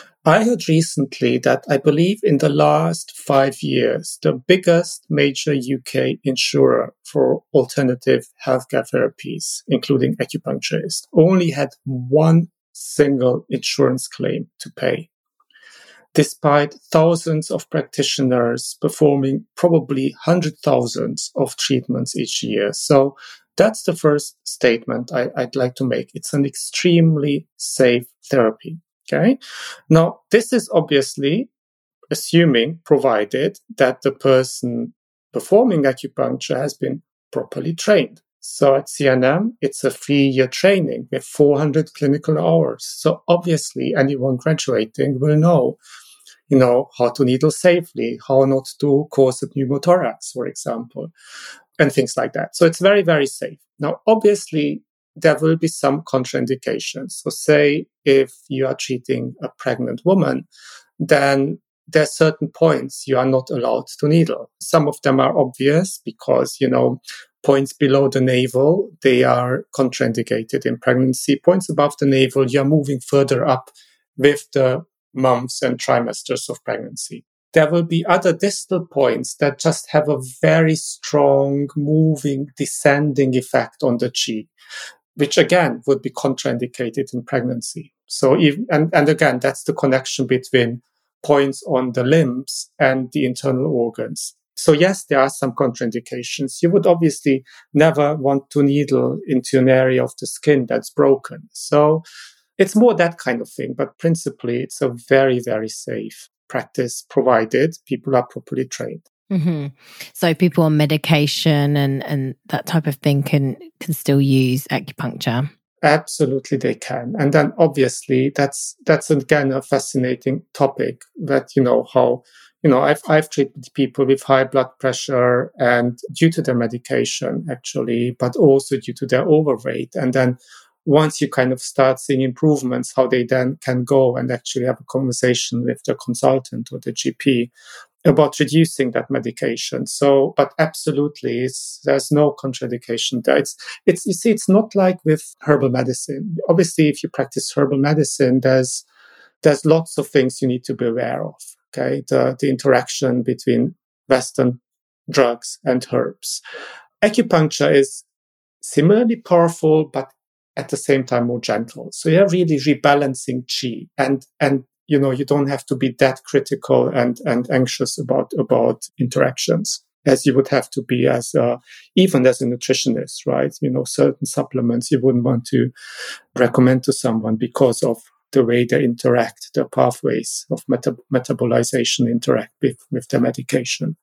I heard recently that I believe in the last five years, the biggest major U K insurer for alternative healthcare therapies, including acupuncturists, only had one single insurance claim to pay, despite thousands of practitioners performing probably hundred thousands of treatments each year. So that's the first statement I, I'd like to make. It's an extremely safe therapy. Okay. Now, this is obviously assuming, provided that the person performing acupuncture has been properly trained. So at C N M, it's a three-year training with four hundred clinical hours. So obviously, anyone graduating will know, you know, how to needle safely, how not to cause a pneumothorax, for example, and things like that. So it's very, very safe. Now, obviously, there will be some contraindications. So say if you are treating a pregnant woman, then there are certain points you are not allowed to needle. Some of them are obvious because, you know, points below the navel, they are contraindicated in pregnancy. Points above the navel, you're moving further up with the months and trimesters of pregnancy. There will be other distal points that just have a very strong moving, descending effect on the chi, which again would be contraindicated in pregnancy. So, even, and, and again, that's the connection between points on the limbs and the internal organs. So yes, there are some contraindications. You would obviously never want to needle into an area of the skin that's broken. So it's more that kind of thing, but principally it's a very, very safe practice provided people are properly trained. Mm-hmm. So people on medication and, and that type of thing can, can still use acupuncture? Absolutely, they can. And then obviously that's, that's again a fascinating topic that, you know, how, you know, I've, I've treated people with high blood pressure and due to their medication, actually, but also due to their overweight. And then once you kind of start seeing improvements, how they then can go and actually have a conversation with the consultant or the G P about reducing that medication. So, but absolutely, it's, there's no contraindication there. It's, it's, you see, it's not like with herbal medicine. Obviously, if you practice herbal medicine, there's, there's lots of things you need to be aware of. Okay. The, the interaction between Western drugs and herbs. Acupuncture is similarly powerful, but at the same time more gentle. So you're really rebalancing qi, and, and, you know, you don't have to be that critical and, and anxious about, about interactions as you would have to be as a, even as a nutritionist, right? You know, certain supplements you wouldn't want to recommend to someone because of the way they interact, the pathways of meta- metabolization interact with, with the medication.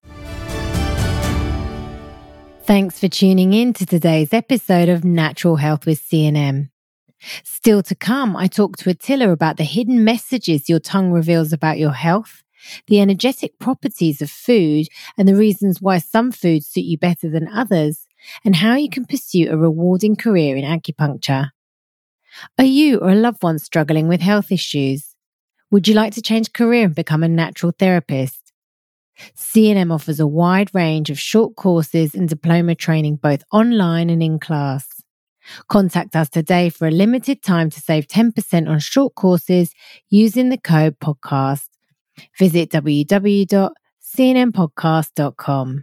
Thanks for tuning in to today's episode of Natural Health with C N M. Still to come, I talk to Attila about the hidden messages your tongue reveals about your health, the energetic properties of food, and the reasons why some foods suit you better than others, and how you can pursue a rewarding career in acupuncture. Are you or a loved one struggling with health issues? Would you like to change career and become a natural therapist? C N M offers a wide range of short courses and diploma training both online and in class. Contact us today for a limited time to save ten percent on short courses using the code podcast. Visit w w w dot c n m podcast dot com.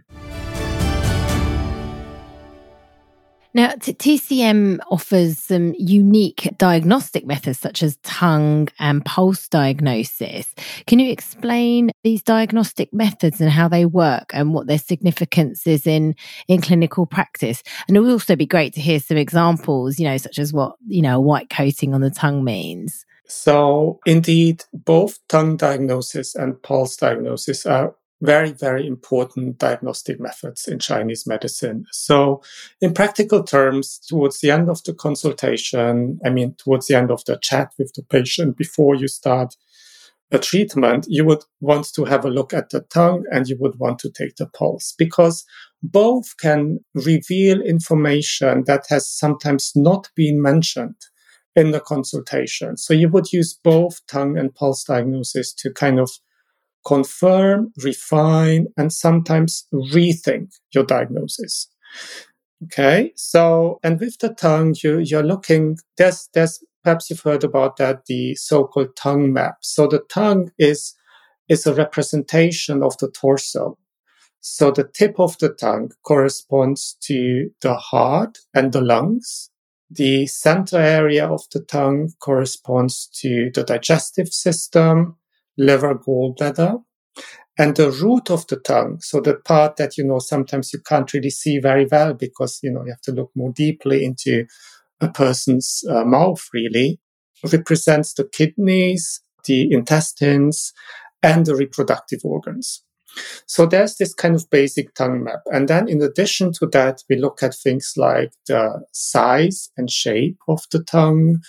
Now, T C M offers some unique diagnostic methods such as tongue and pulse diagnosis. Can you explain these diagnostic methods and how they work and what their significance is in, in clinical practice? And it would also be great to hear some examples, you know, such as what, you know, a white coating on the tongue means. So indeed, both tongue diagnosis and pulse diagnosis are very, very important diagnostic methods in Chinese medicine. So in practical terms, towards the end of the consultation, I mean, towards the end of the chat with the patient, before you start a treatment, you would want to have a look at the tongue and you would want to take the pulse, because both can reveal information that has sometimes not been mentioned in the consultation. So you would use both tongue and pulse diagnosis to kind of confirm, refine, and sometimes rethink your diagnosis. Okay, so, and with the tongue, you, you're looking, there's, there's, perhaps you've heard about that, the so-called tongue map. So the tongue is, is a representation of the torso. So the tip of the tongue corresponds to the heart and the lungs. The center area of the tongue corresponds to the digestive system, liver, gallbladder, and the root of the tongue. So the part that, you know, sometimes you can't really see very well because, you know, you have to look more deeply into a person's uh, mouth, really, represents the kidneys, the intestines, and the reproductive organs. So there's this kind of basic tongue map. And then in addition to that, we look at things like the size and shape of the tongue,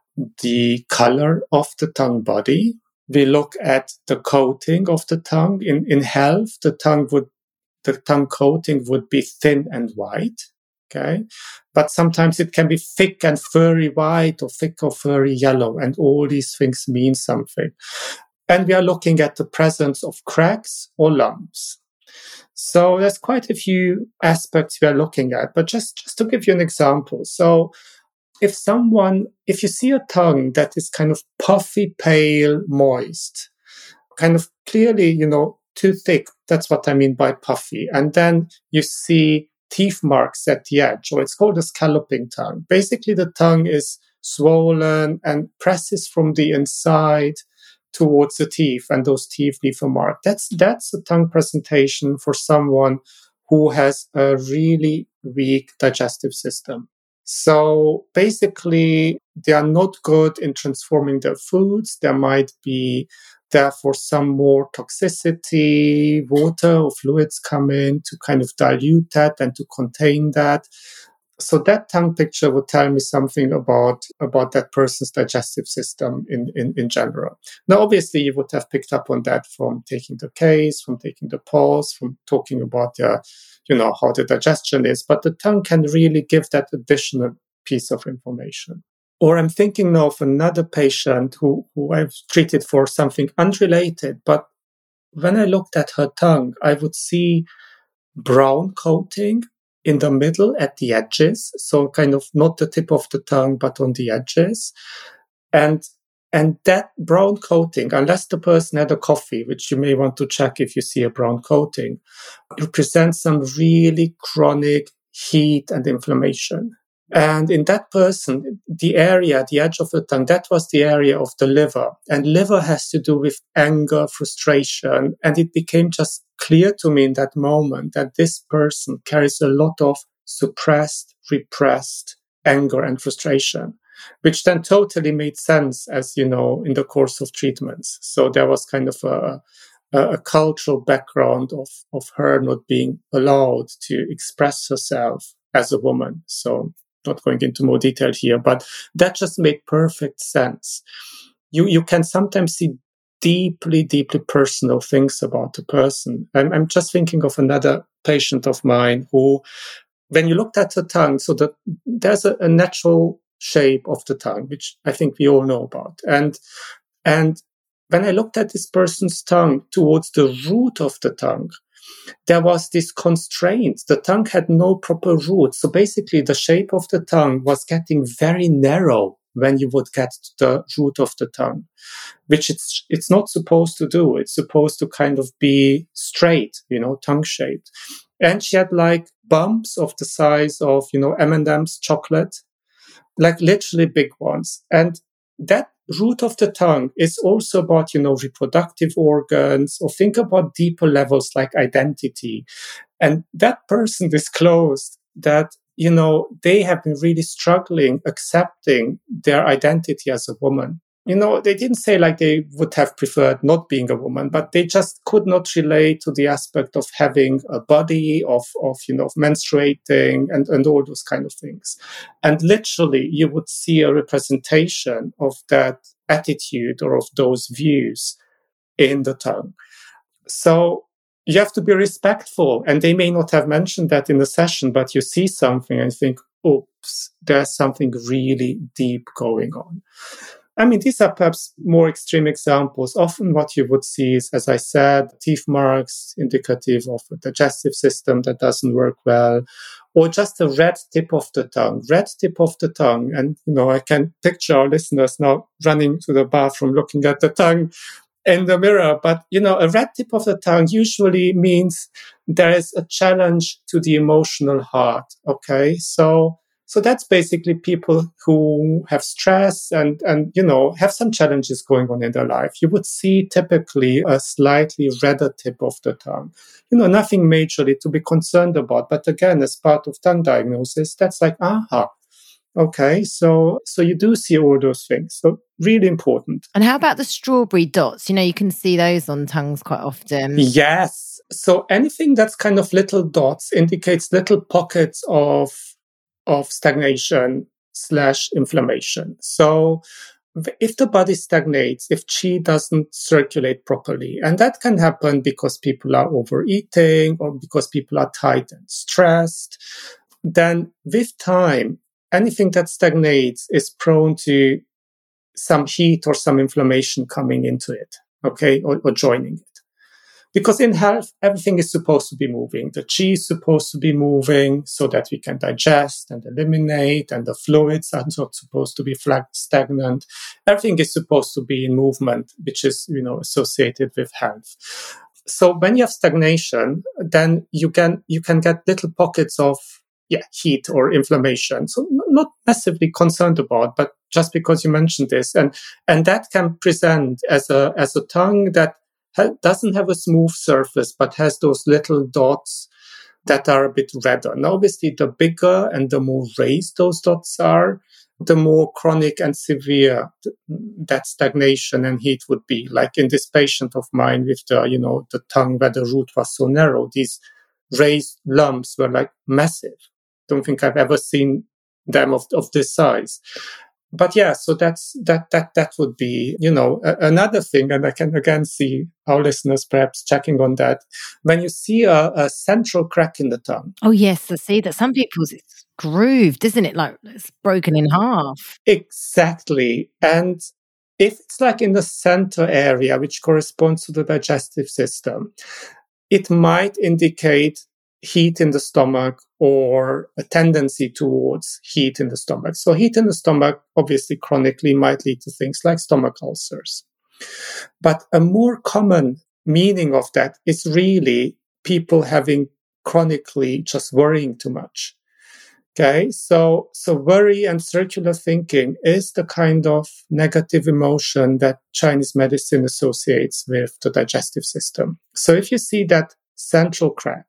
the color of the tongue body. We look at the coating of the tongue. In, in health, the tongue would, the tongue coating would be thin and white. Okay. But sometimes it can be thick and furry white or thick or furry yellow. And all these things mean something. And we are looking at the presence of cracks or lumps. So there's quite a few aspects we are looking at. But just, just to give you an example. So if someone, if you see a tongue that is kind of puffy, pale, moist, kind of clearly, you know, too thick, that's what I mean by puffy. And then you see teeth marks at the edge, or it's called a scalloping tongue. Basically, the tongue is swollen and presses from the inside towards the teeth, and those teeth leave a mark. That's, that's a tongue presentation for someone who has a really weak digestive system. So basically, they are not good in transforming their foods. There might be, therefore, some more toxicity, water or fluids come in to kind of dilute that and to contain that. So that tongue picture would tell me something about, about that person's digestive system in, in, in general. Now, obviously, you would have picked up on that from taking the case, from taking the pulse, from talking about the, you know, how the digestion is. But the tongue can really give that additional piece of information. Or I'm thinking now of another patient who, who I've treated for something unrelated. But when I looked at her tongue, I would see brown coating in the middle at the edges. So kind of not the tip of the tongue, but on the edges. And and that brown coating, unless the person had a coffee, which you may want to check if you see a brown coating, represents some really chronic heat and inflammation. And in that person, the area, the edge of the tongue, that was the area of the liver. And liver has to do with anger, frustration. And it became just clear to me in that moment that this person carries a lot of suppressed, repressed anger and frustration, which then totally made sense as, you know, in the course of treatments. So there was kind of a, a, a cultural background of, of her not being allowed to express herself as a woman. So not going into more detail here, but that just made perfect sense. You you can sometimes see deeply, deeply personal things about the person. I'm, I'm just thinking of another patient of mine who, when you looked at her tongue, so that there's a, a natural shape of the tongue, which I think we all know about. And, and when I looked at this person's tongue towards the root of the tongue, there was this constraint. The tongue had no proper root. So basically the shape of the tongue was getting very narrow when you would get to the root of the tongue, which it's it's not supposed to do. It's supposed to kind of be straight, you know, tongue shaped. And she had like bumps of the size of, you know, M and M's chocolate, like literally big ones. And that root of the tongue is also about, you know, reproductive organs, or think about deeper levels like identity. And that person disclosed that, you know, they have been really struggling accepting their identity as a woman. You know, they didn't say like they would have preferred not being a woman, but they just could not relate to the aspect of having a body, of, of you know, of menstruating and, and all those kind of things. And literally, you would see a representation of that attitude or of those views in the tongue. So you have to be respectful. And they may not have mentioned that in the session, but you see something and think, oops, there's something really deep going on. I mean, these are perhaps more extreme examples. Often what you would see is, as I said, teeth marks indicative of a digestive system that doesn't work well, or just a red tip of the tongue, red tip of the tongue. And, you know, I can picture our listeners now running to the bathroom, looking at the tongue in the mirror. But, you know, a red tip of the tongue usually means there is a challenge to the emotional heart. Okay. So, So that's basically people who have stress and, and, you know, have some challenges going on in their life. You would see typically a slightly redder tip of the tongue. You know, nothing majorly to be concerned about. But again, as part of tongue diagnosis, that's like, aha, okay. So, so you do see all those things. So really important. And how about the strawberry dots? You know, you can see those on tongues quite often. Yes. So anything that's kind of little dots indicates little pockets of of stagnation slash inflammation. So if the body stagnates, if qi doesn't circulate properly, and that can happen because people are overeating or because people are tight and stressed, then with time, anything that stagnates is prone to some heat or some inflammation coming into it, okay, or, or joining it. Because in health, everything is supposed to be moving. The qi is supposed to be moving so that we can digest and eliminate, and the fluids are not supposed to be stagnant. Everything is supposed to be in movement, which is, you know, associated with health. So when you have stagnation, then you can you can get little pockets of yeah heat or inflammation. So not massively concerned about, but just because you mentioned this, and and that can present as a as a tongue that doesn't have a smooth surface, but has those little dots that are a bit redder. Now, obviously, the bigger and the more raised those dots are, the more chronic and severe that stagnation and heat would be. Like in this patient of mine with the, you know, the tongue where the root was so narrow, these raised lumps were like massive. don't think I've ever seen them of, of this size. But yeah, so that's that that that would be, you know, a, another thing, and I can again see our listeners perhaps checking on that. When you see a, a central crack in the tongue. Oh yes, I see that. Some people's it's grooved, isn't it? Like it's broken in half. Exactly. And if it's like in the center area, which corresponds to the digestive system, it might indicate heat in the stomach or a tendency towards heat in the stomach. So heat in the stomach, obviously chronically, might lead to things like stomach ulcers. But a more common meaning of that is really people having chronically just worrying too much. Okay, so so worry and circular thinking is the kind of negative emotion that Chinese medicine associates with the digestive system. So if you see that central crack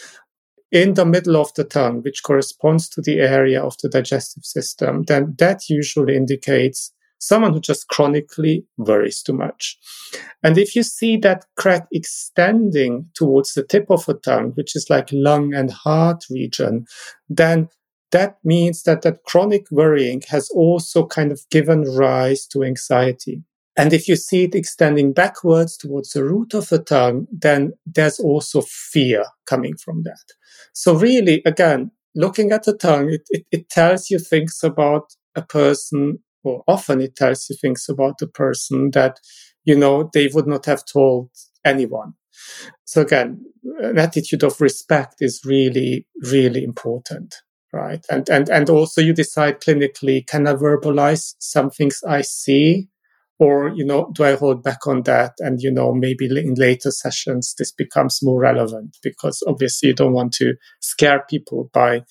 in the middle of the tongue, which corresponds to the area of the digestive system, then that usually indicates someone who just chronically worries too much. And if you see that crack extending towards the tip of the tongue, which is like lung and heart region, then that means that that chronic worrying has also kind of given rise to anxiety. And if you see it extending backwards towards the root of the tongue, then there's also fear coming from that. So really, again, looking at the tongue, it, it, it tells you things about a person, or often it tells you things about the person that, you know, they would not have told anyone. So again, an attitude of respect is really, really important. Right. And, and, and also you decide clinically, can I verbalize some things I see? Or, you know, do I hold back on that? And, you know, maybe in later sessions, this becomes more relevant because obviously you don't want to scare people by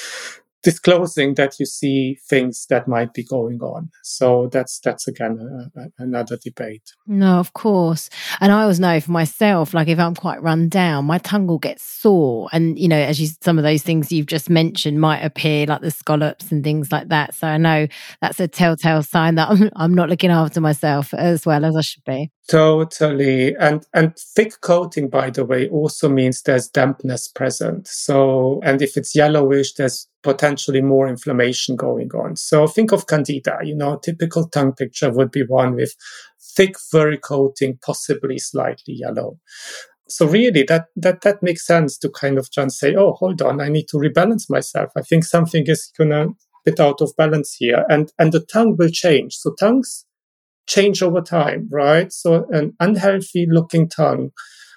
disclosing that you see things that might be going on. So that's, that's again, a, a, another debate. No, of course. And I always know for myself, like if I'm quite run down, my tongue will get sore. And, you know, as you, some of those things you've just mentioned might appear, like the scallops and things like that. So I know that's a telltale sign that I'm, I'm not looking after myself as well as I should be. Totally. And and thick coating, by the way, also means there's dampness present. So, and if it's yellowish, there's potentially more inflammation going on. So think of candida, you know, typical tongue picture would be one with thick furry coating, possibly slightly yellow. So really that, that, that makes sense to kind of try and say, oh, hold on, I need to rebalance myself. I think something is gonna bit out of balance here. And, and the tongue will change. So tongues change over time, right? So an unhealthy looking tongue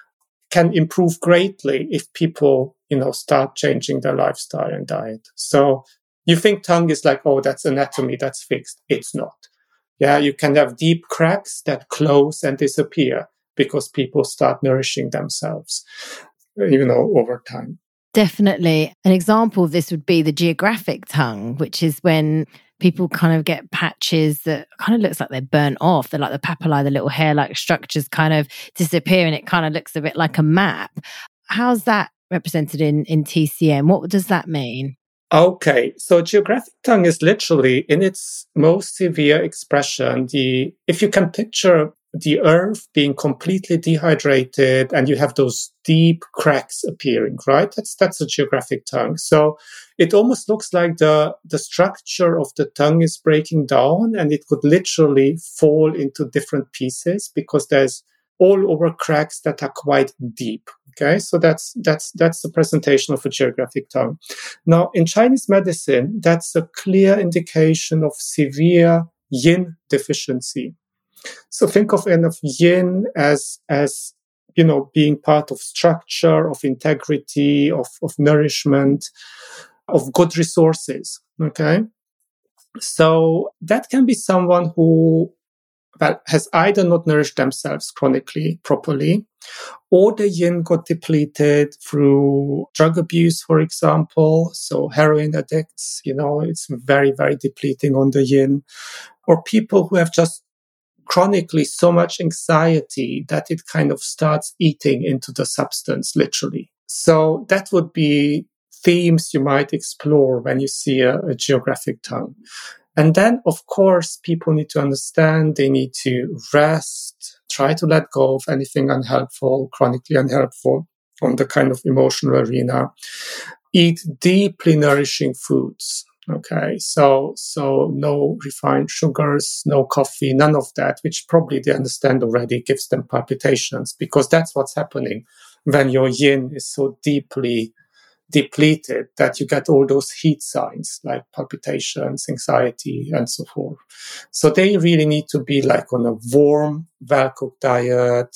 can improve greatly if people, you know, start changing their lifestyle and diet. So you think tongue is like, oh, that's anatomy, that's fixed. It's not. Yeah, you can have deep cracks that close and disappear because people start nourishing themselves, you know, over time. Definitely. An example of this would be the geographic tongue, which is when people kind of get patches that kind of looks like they're burnt off. They're like the papillae, the little hair-like structures kind of disappear and it kind of looks a bit like a map. How's that represented in, in T C M? What does that mean? Okay, so geographic tongue is literally in its most severe expression, the if you can picture the earth being completely dehydrated and you have those deep cracks appearing, right? That's that's a geographic tongue. So it almost looks like the, the structure of the tongue is breaking down and it could literally fall into different pieces because there's all over cracks that are quite deep. Okay, so that's that's that's the presentation of a geographic tongue. Now, in Chinese medicine, that's a clear indication of severe yin deficiency. So think of of yin as as you know being part of structure, of integrity, of of nourishment, of good resources. Okay, so that can be someone who well, has either not nourished themselves chronically properly, or the yin got depleted through drug abuse, for example. So heroin addicts, you know, it's very, very depleting on the yin. Or people who have just chronically so much anxiety that it kind of starts eating into the substance, literally. So that would be themes you might explore when you see a, a geographic tongue. And then, of course, people need to understand they need to rest, try to let go of anything unhelpful, chronically unhelpful on the kind of emotional arena. eat deeply nourishing foods. Okay, so so no refined sugars, no coffee, none of that, which probably they understand already gives them palpitations, because that's what's happening when your yin is so deeply depleted that you get all those heat signs like palpitations, anxiety, and so forth. So they really need to be like on a warm, well-cooked diet,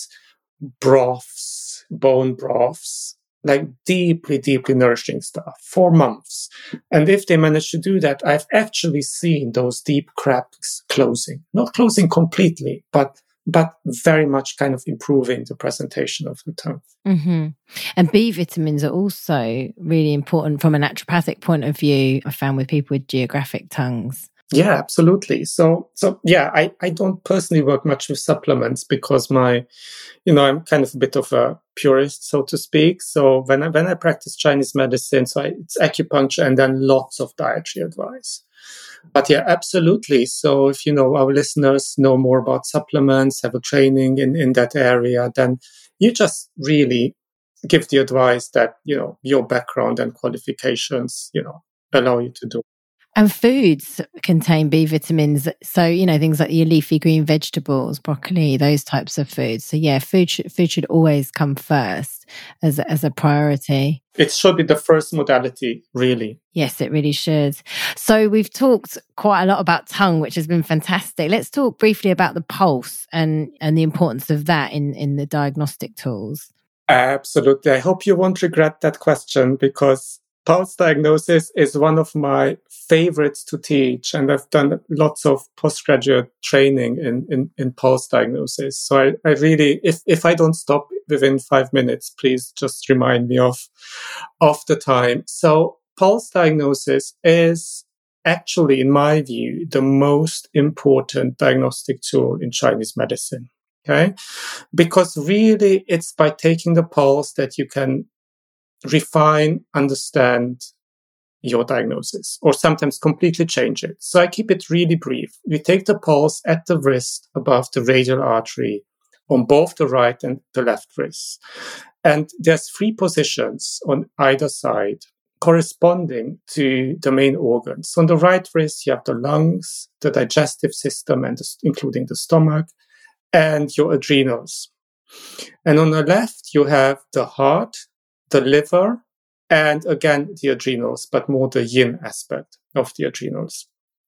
broths, bone broths, like deeply, deeply nourishing stuff for months. And if they manage to do that, I've actually seen those deep cracks closing, not closing completely, but but very much kind of improving the presentation of the tongue. Mm-hmm. And B vitamins are also really important from a naturopathic point of view, I found, with people with geographic tongues. Yeah, absolutely. So, so yeah, I, I don't personally work much with supplements because my, you know, I'm kind of a bit of a purist, so to speak. So when I, when I practice Chinese medicine, so I, it's acupuncture and then lots of dietary advice. But yeah, absolutely. So if, you know, our listeners know more about supplements, have a training in, in that area, then you just really give the advice that, you know, your background and qualifications, you know, allow you to do. And foods contain B vitamins. So, you know, things like your leafy green vegetables, broccoli, those types of foods. So yeah, food should, food should always come first as, as a priority. It should be the first modality, really. Yes, it really should. So we've talked quite a lot about tongue, which has been fantastic. Let's talk briefly about the pulse and, and the importance of that in, in the diagnostic tools. Absolutely. I hope you won't regret that question, because pulse diagnosis is one of my favorites to teach, and I've done lots of postgraduate training in, in, in pulse diagnosis. So I, I really, if, if I don't stop within five minutes, please just remind me of, of the time. So pulse diagnosis is actually, in my view, the most important diagnostic tool in Chinese medicine. Okay? Because really it's by taking the pulse that you can refine, understand your diagnosis, or sometimes completely change it. So I keep it really brief. We take the pulse at the wrist above the radial artery on both the right and the left wrist. And there's three positions on either side corresponding to the main organs. So on the right wrist, you have the lungs, the digestive system, and the, including the stomach, and your adrenals. And on the left, you have the heart, the liver, and again, the adrenals, but more the yin aspect of the adrenals.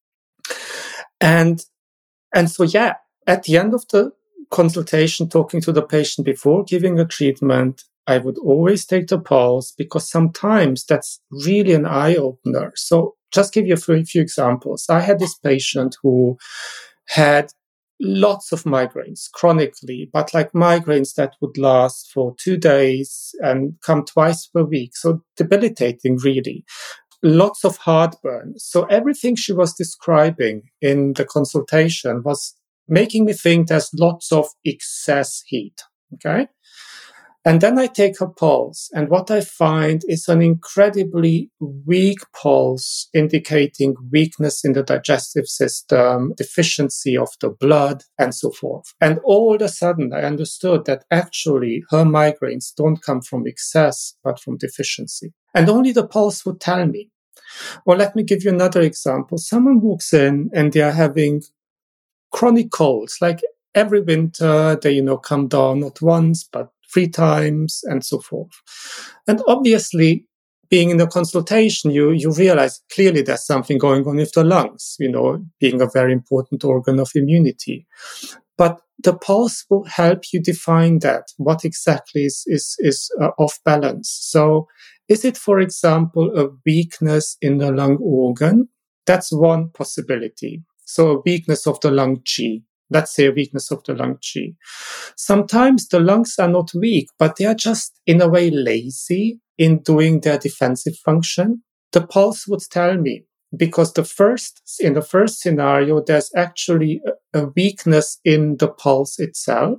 And, and so, yeah, at the end of the consultation, talking to the patient before giving a treatment, I would always take the pulse, because sometimes that's really an eye-opener. So just give you a few examples. I had this patient who had lots of migraines chronically, but like migraines that would last for two days and come twice per week. So debilitating, really. Lots of heartburn. So everything she was describing in the consultation was making me think there's lots of excess heat. Okay. And then I take her pulse, and what I find is an incredibly weak pulse, indicating weakness in the digestive system, deficiency of the blood, and so forth. And all of a sudden, I understood that actually her migraines don't come from excess, but from deficiency. And only the pulse would tell me. Or let me give you another example. Someone walks in and they are having chronic colds, like every winter, they, you know, come down not once, but three times, and so forth. And obviously, being in the consultation, you, you realize clearly there's something going on with the lungs, you know, being a very important organ of immunity. But the pulse will help you define that, what exactly is, is, is uh, off balance. So is it, for example, a weakness in the lung organ? That's one possibility. So a weakness of the lung qi. Let's say a weakness of the lung qi. Sometimes the lungs are not weak, but they are just in a way lazy in doing their defensive function. The pulse would tell me, because the first, in the first scenario, there's actually a, a weakness in the pulse itself.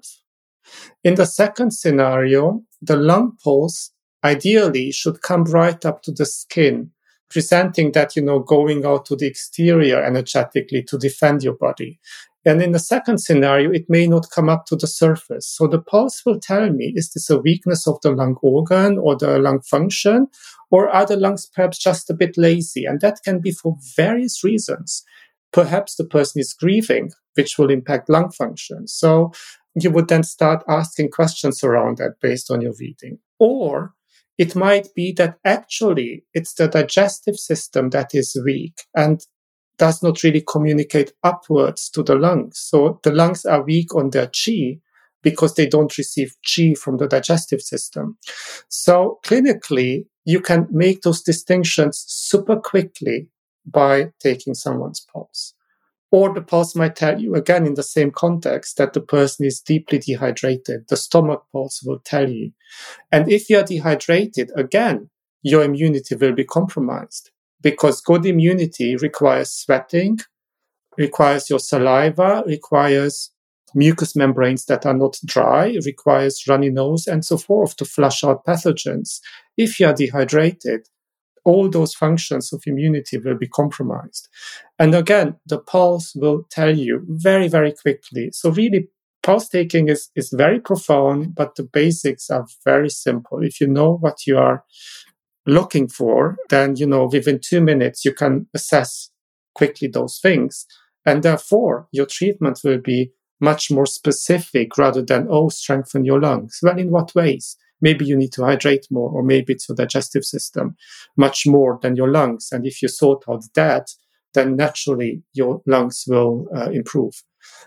In the second scenario, the lung pulse ideally should come right up to the skin, presenting that, you know, going out to the exterior energetically to defend your body. And in the second scenario, it may not come up to the surface. So the pulse will tell me, is this a weakness of the lung organ or the lung function? Or are the lungs perhaps just a bit lazy? And that can be for various reasons. Perhaps the person is grieving, which will impact lung function. So you would then start asking questions around that based on your reading. Or it might be that actually it's the digestive system that is weak and does not really communicate upwards to the lungs. So the lungs are weak on their qi because they don't receive qi from the digestive system. So clinically, you can make those distinctions super quickly by taking someone's pulse. Or the pulse might tell you, again, in the same context, that the person is deeply dehydrated. The stomach pulse will tell you. And if you're dehydrated, again, your immunity will be compromised because good immunity requires sweating, requires your saliva, requires mucous membranes that are not dry, requires runny nose and so forth to flush out pathogens. If you are dehydrated, all those functions of immunity will be compromised. And again, the pulse will tell you very, very quickly. So really, pulse taking is, is very profound, but the basics are very simple. If you know what you are looking for, then, you know, within two minutes, you can assess quickly those things. And therefore, your treatment will be much more specific rather than, oh, strengthen your lungs. Well, in what ways? Maybe you need to hydrate more, or maybe it's your digestive system much more than your lungs. And if you sort out that, then naturally your lungs will uh, improve.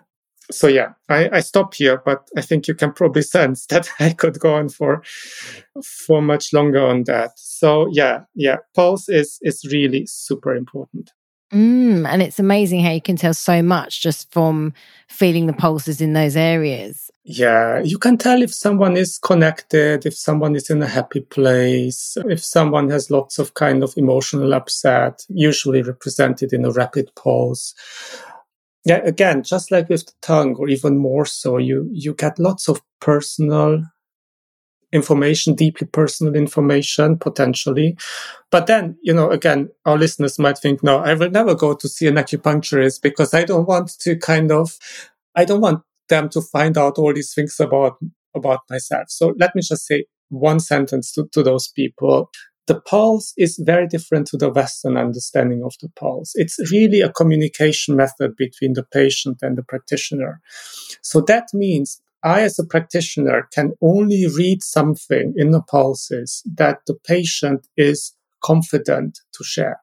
So yeah, I, I stop here, but I think you can probably sense that I could go on for for much longer on that. So yeah, yeah, pulse is is really super important. Mm, and it's amazing how you can tell so much just from feeling the pulses in those areas. Yeah, you can tell if someone is connected, if someone is in a happy place, if someone has lots of kind of emotional upset, usually represented in a rapid pulse. Yeah, again, just like with the tongue, or even more so, you, you get lots of personal information, deeply personal information, potentially. But then, you know, again, our listeners might think, no, I will never go to see an acupuncturist because I don't want to kind of, I don't want them to find out all these things about, about myself. So let me just say one sentence to, to those people. The pulse is very different to the Western understanding of the pulse. It's really a communication method between the patient and the practitioner. So that means I, as a practitioner, can only read something in the pulses that the patient is confident to share.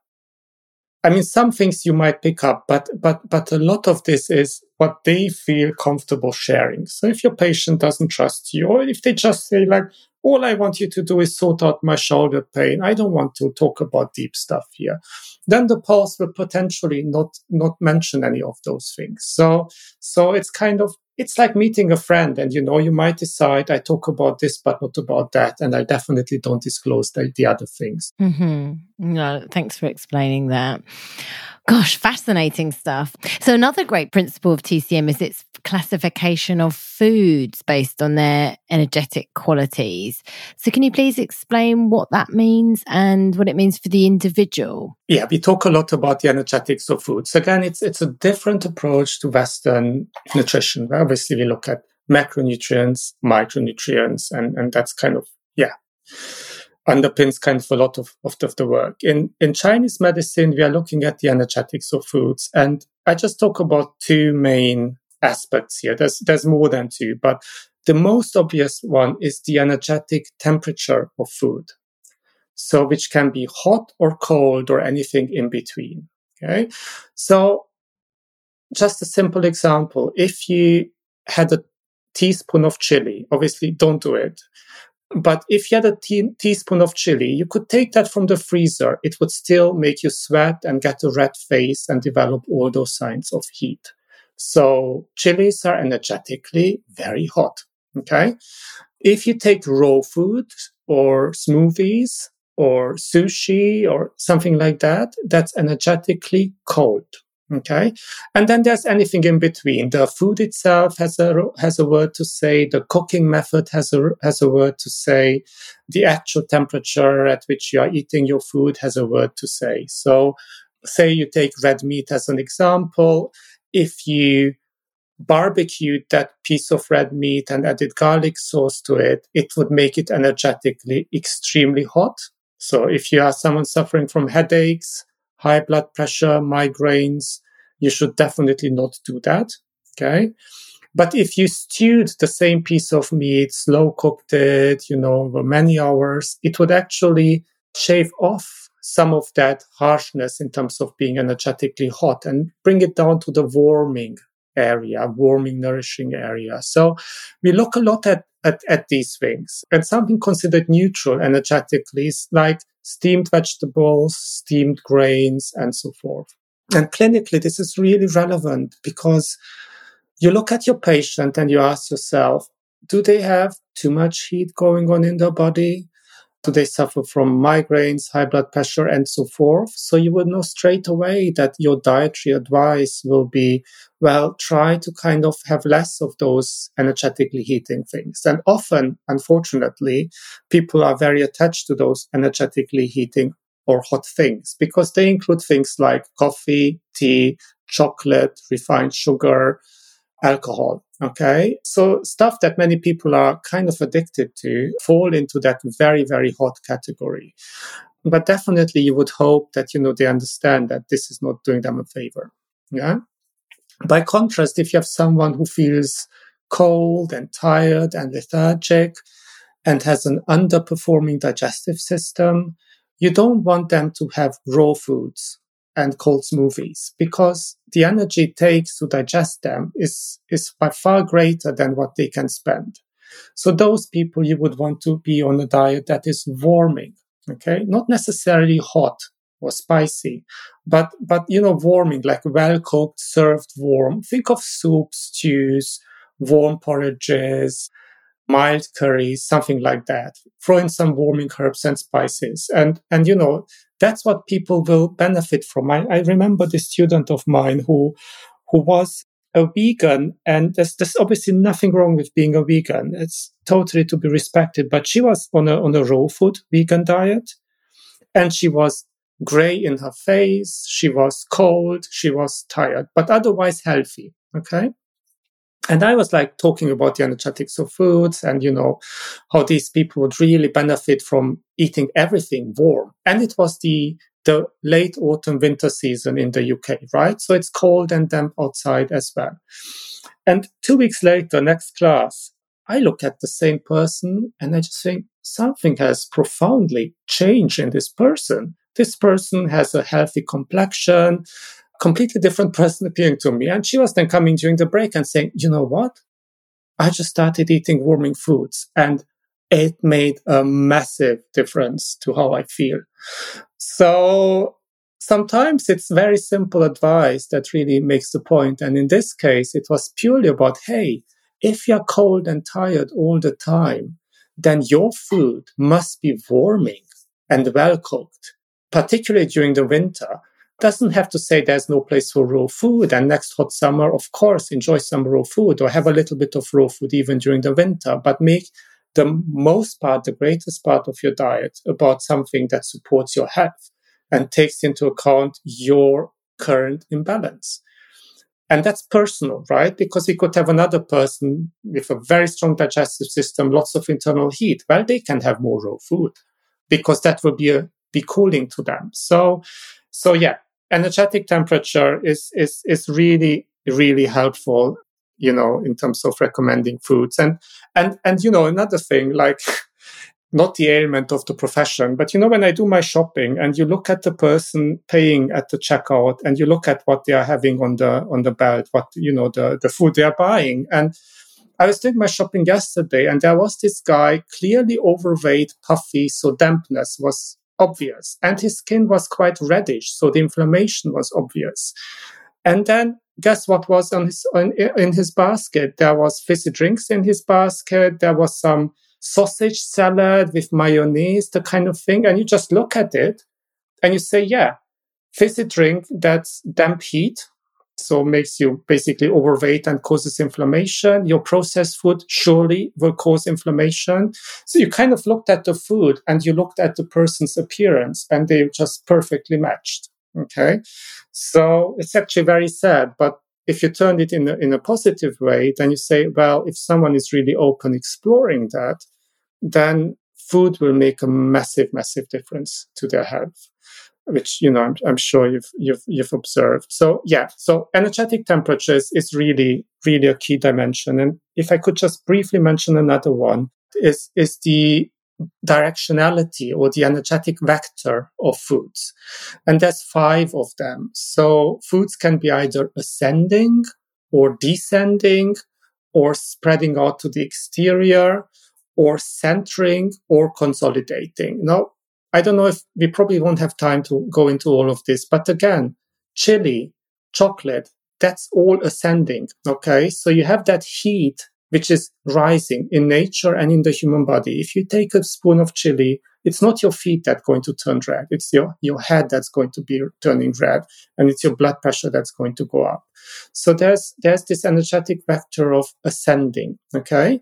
I mean, some things you might pick up, but but but a lot of this is what they feel comfortable sharing. So if your patient doesn't trust you, or if they just say like, all I want you to do is sort out my shoulder pain, I don't want to talk about deep stuff here, then the pulse will potentially not not mention any of those things. So so it's kind of, it's like meeting a friend, and, you know, you might decide, I talk about this, but not about that. And I definitely don't disclose the, the other things. Mm-hmm. No, thanks for explaining that. Gosh, fascinating stuff. So another great principle of T C M is its classification of foods based on their energetic qualities. So can you please explain what that means and what it means for the individual? Yeah, we talk a lot about the energetics of foods. Again, it's it's a different approach to Western nutrition. Obviously, we look at macronutrients, micronutrients, and, and that's kind of, yeah, underpins kind of a lot of, of, of the work. In, in Chinese medicine, we are looking at the energetics of foods. And I just talk about two main aspects here. There's, there's more than two, but the most obvious one is the energetic temperature of food. So which can be hot or cold or anything in between. Okay. So just a simple example. If you had a teaspoon of chili, obviously don't do it. But if you had a tea- teaspoon of chili, you could take that from the freezer. It would still make you sweat and get a red face and develop all those signs of heat. So chilies are energetically very hot. Okay. If you take raw food or smoothies or sushi or something like that, that's energetically cold. Okay. And then there's anything in between. The food itself has a, has a word to say. The cooking method has a, has a word to say. The actual temperature at which you are eating your food has a word to say. So say you take red meat as an example. If you barbecued that piece of red meat and added garlic sauce to it, it would make it energetically extremely hot. So if you are someone suffering from headaches, high blood pressure, migraines, you should definitely not do that. Okay. But if you stewed the same piece of meat, slow cooked it, you know, over many hours, it would actually shave off some of that harshness in terms of being energetically hot and bring it down to the warming area, warming, nourishing area. So we look a lot at, at, at these things. And something considered neutral energetically is like steamed vegetables, steamed grains, and so forth. And clinically, this is really relevant because you look at your patient and you ask yourself, do they have too much heat going on in their body? Do they suffer from migraines, high blood pressure, and so forth? So you would know straight away that your dietary advice will be, well, try to kind of have less of those energetically heating things. And often, unfortunately, people are very attached to those energetically heating or hot things because they include things like coffee, tea, chocolate, refined sugar, alcohol. Okay. So stuff that many people are kind of addicted to fall into that very, very hot category. But definitely you would hope that, you know, they understand that this is not doing them a favor. Yeah. By contrast, if you have someone who feels cold and tired and lethargic and has an underperforming digestive system, you don't want them to have raw foods and cold smoothies because the energy it takes to digest them is, is by far greater than what they can spend. So those people, you would want to be on a diet that is warming, okay? Not necessarily hot or spicy, but, but, you know, warming, like well-cooked, served warm. Think of soups, stews, warm porridges, mild curries, something like that. Throw in some warming herbs and spices. And, and you know, that's what people will benefit from. I, I remember this student of mine who, who was a vegan, and there's, there's obviously nothing wrong with being a vegan. It's totally to be respected, but she was on a, on a raw food vegan diet, and she was gray in her face. She was cold. She was tired, but otherwise healthy. Okay. And I was like talking about the energetics of foods and, you know, how these people would really benefit from eating everything warm. And it was the, the late autumn winter season in the U K, right? So it's cold and damp outside as well. And two weeks later, next class, I look at the same person and I just think something has profoundly changed in this person. This person has a healthy complexion, completely different person appearing to me. And she was then coming during the break and saying, you know what? I just started eating warming foods and it made a massive difference to how I feel. So sometimes it's very simple advice that really makes the point. And in this case, it was purely about, hey, if you're cold and tired all the time, then your food must be warming and well cooked, particularly during the winter. Doesn't have to say there's no place for raw food. And next hot summer, of course, enjoy some raw food or have a little bit of raw food even during the winter, but make the most part, the greatest part of your diet about something that supports your health and takes into account your current imbalance. And that's personal, right? Because we could have another person with a very strong digestive system, lots of internal heat. Well, they can have more raw food because that will be a, be cooling to them. So, so yeah, energetic temperature is, is, is really, really helpful, you know, in terms of recommending foods. And, and, and, you know, another thing, like, not the ailment of the profession, but, you know, when I do my shopping and you look at the person paying at the checkout and you look at what they are having on the, on the belt, what, you know, the, the food they are buying. And I was doing my shopping yesterday and there was this guy clearly overweight, puffy. So dampness was obvious and his skin was quite reddish. So the inflammation was obvious. And then guess what was on his, on, in his basket? There was fizzy drinks in his basket. There was some sausage salad with mayonnaise, the kind of thing. And you just look at it and you say, yeah, fizzy drink, that's damp heat. So makes you basically overweight and causes inflammation. Your processed food surely will cause inflammation. So you kind of looked at the food and you looked at the person's appearance and they just perfectly matched. Okay. So it's actually very sad, but if you turn it in a, in a positive way, then you say, well, if someone is really open exploring that, then food will make a massive, massive difference to their health, which, you know, I'm, I'm sure you've, you've, you've observed. So yeah, so energetic temperatures is really, really a key dimension. And if I could just briefly mention another one, is, is the directionality or the energetic vector of foods. And there's five of them. So foods can be either ascending or descending or spreading out to the exterior or centering or consolidating. Now, I don't know if we probably won't have time to go into all of this, but again, chili, chocolate, that's all ascending. Okay. So you have that heat which is rising in nature and in the human body. If you take a spoon of chili, it's not your feet that's going to turn red. It's your, your head that's going to be turning red, and it's your blood pressure that's going to go up. So there's, there's this energetic vector of ascending, okay?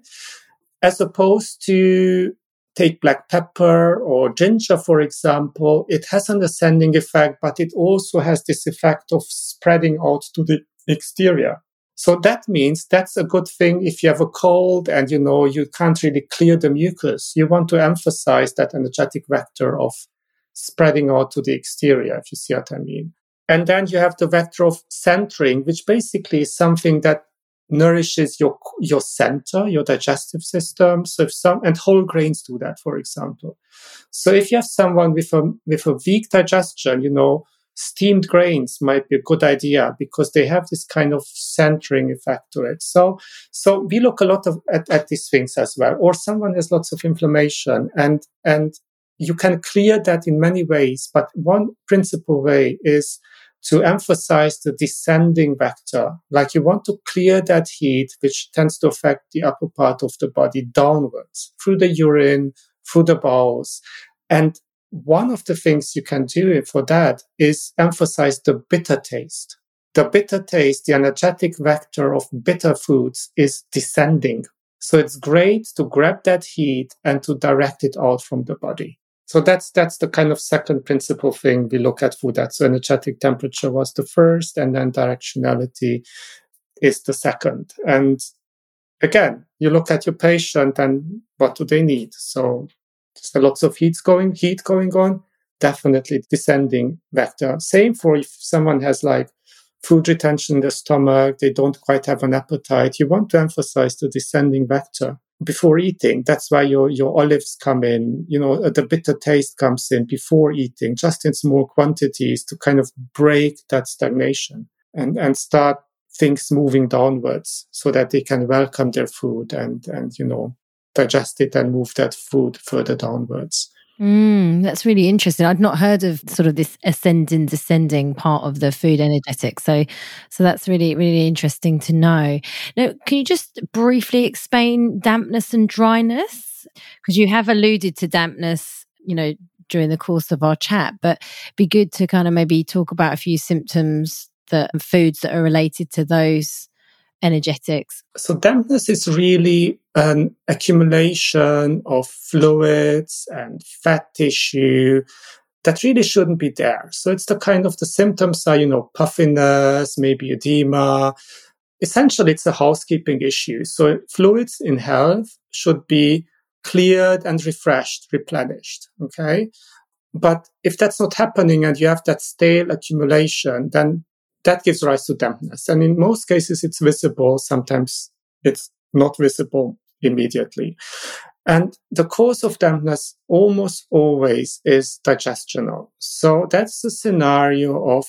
As opposed to take black pepper or ginger, for example, it has an ascending effect, but it also has this effect of spreading out to the exterior. So that means that's a good thing if you have a cold and, you know, you can't really clear the mucus. You want to emphasize that energetic vector of spreading out to the exterior, if you see what I mean. And then you have the vector of centering, which basically is something that nourishes your your center, your digestive system. So if some, and whole grains do that, for example. So if you have someone with a with a weak digestion, you know, steamed grains might be a good idea because they have this kind of centering effect to it. So, so we look a lot of at, at these things as well. Or someone has lots of inflammation, and and you can clear that in many ways. But one principal way is to emphasize the descending vector. Like you want to clear that heat, which tends to affect the upper part of the body downwards through the urine, through the bowels, and one of the things you can do for that is emphasize the bitter taste. The bitter taste, the energetic vector of bitter foods is descending. So it's great to grab that heat and to direct it out from the body. So that's that's the kind of second principal thing we look at food at. So energetic temperature was the first, and then directionality is the second. And again, you look at your patient and what do they need? So there's lots of heat going, heat going on, definitely descending vector. Same for if someone has like food retention in the stomach, they don't quite have an appetite. You want to emphasize the descending vector before eating. That's why your, your olives come in, you know, the bitter taste comes in before eating, just in small quantities to kind of break that stagnation and, and start things moving downwards so that they can welcome their food and, and, you know, digest it and move that food further downwards. Mm, that's really interesting. I'd not heard of sort of this ascending, descending part of the food energetics. So, so that's really, really interesting to know. Now, can you just briefly explain dampness and dryness? Because you have alluded to dampness, you know, during the course of our chat, but it'd be good to kind of maybe talk about a few symptoms that foods that are related to those energetics. So dampness is really an accumulation of fluids and fat tissue that really shouldn't be there. So it's the kind of the symptoms are, you know, puffiness, maybe edema. Essentially, it's a housekeeping issue. So fluids in health should be cleared and refreshed, replenished. Okay. But if that's not happening and you have that stale accumulation, then that gives rise to dampness. And in most cases, it's visible. Sometimes it's not visible immediately. And the cause of dampness almost always is digestional. So that's a scenario of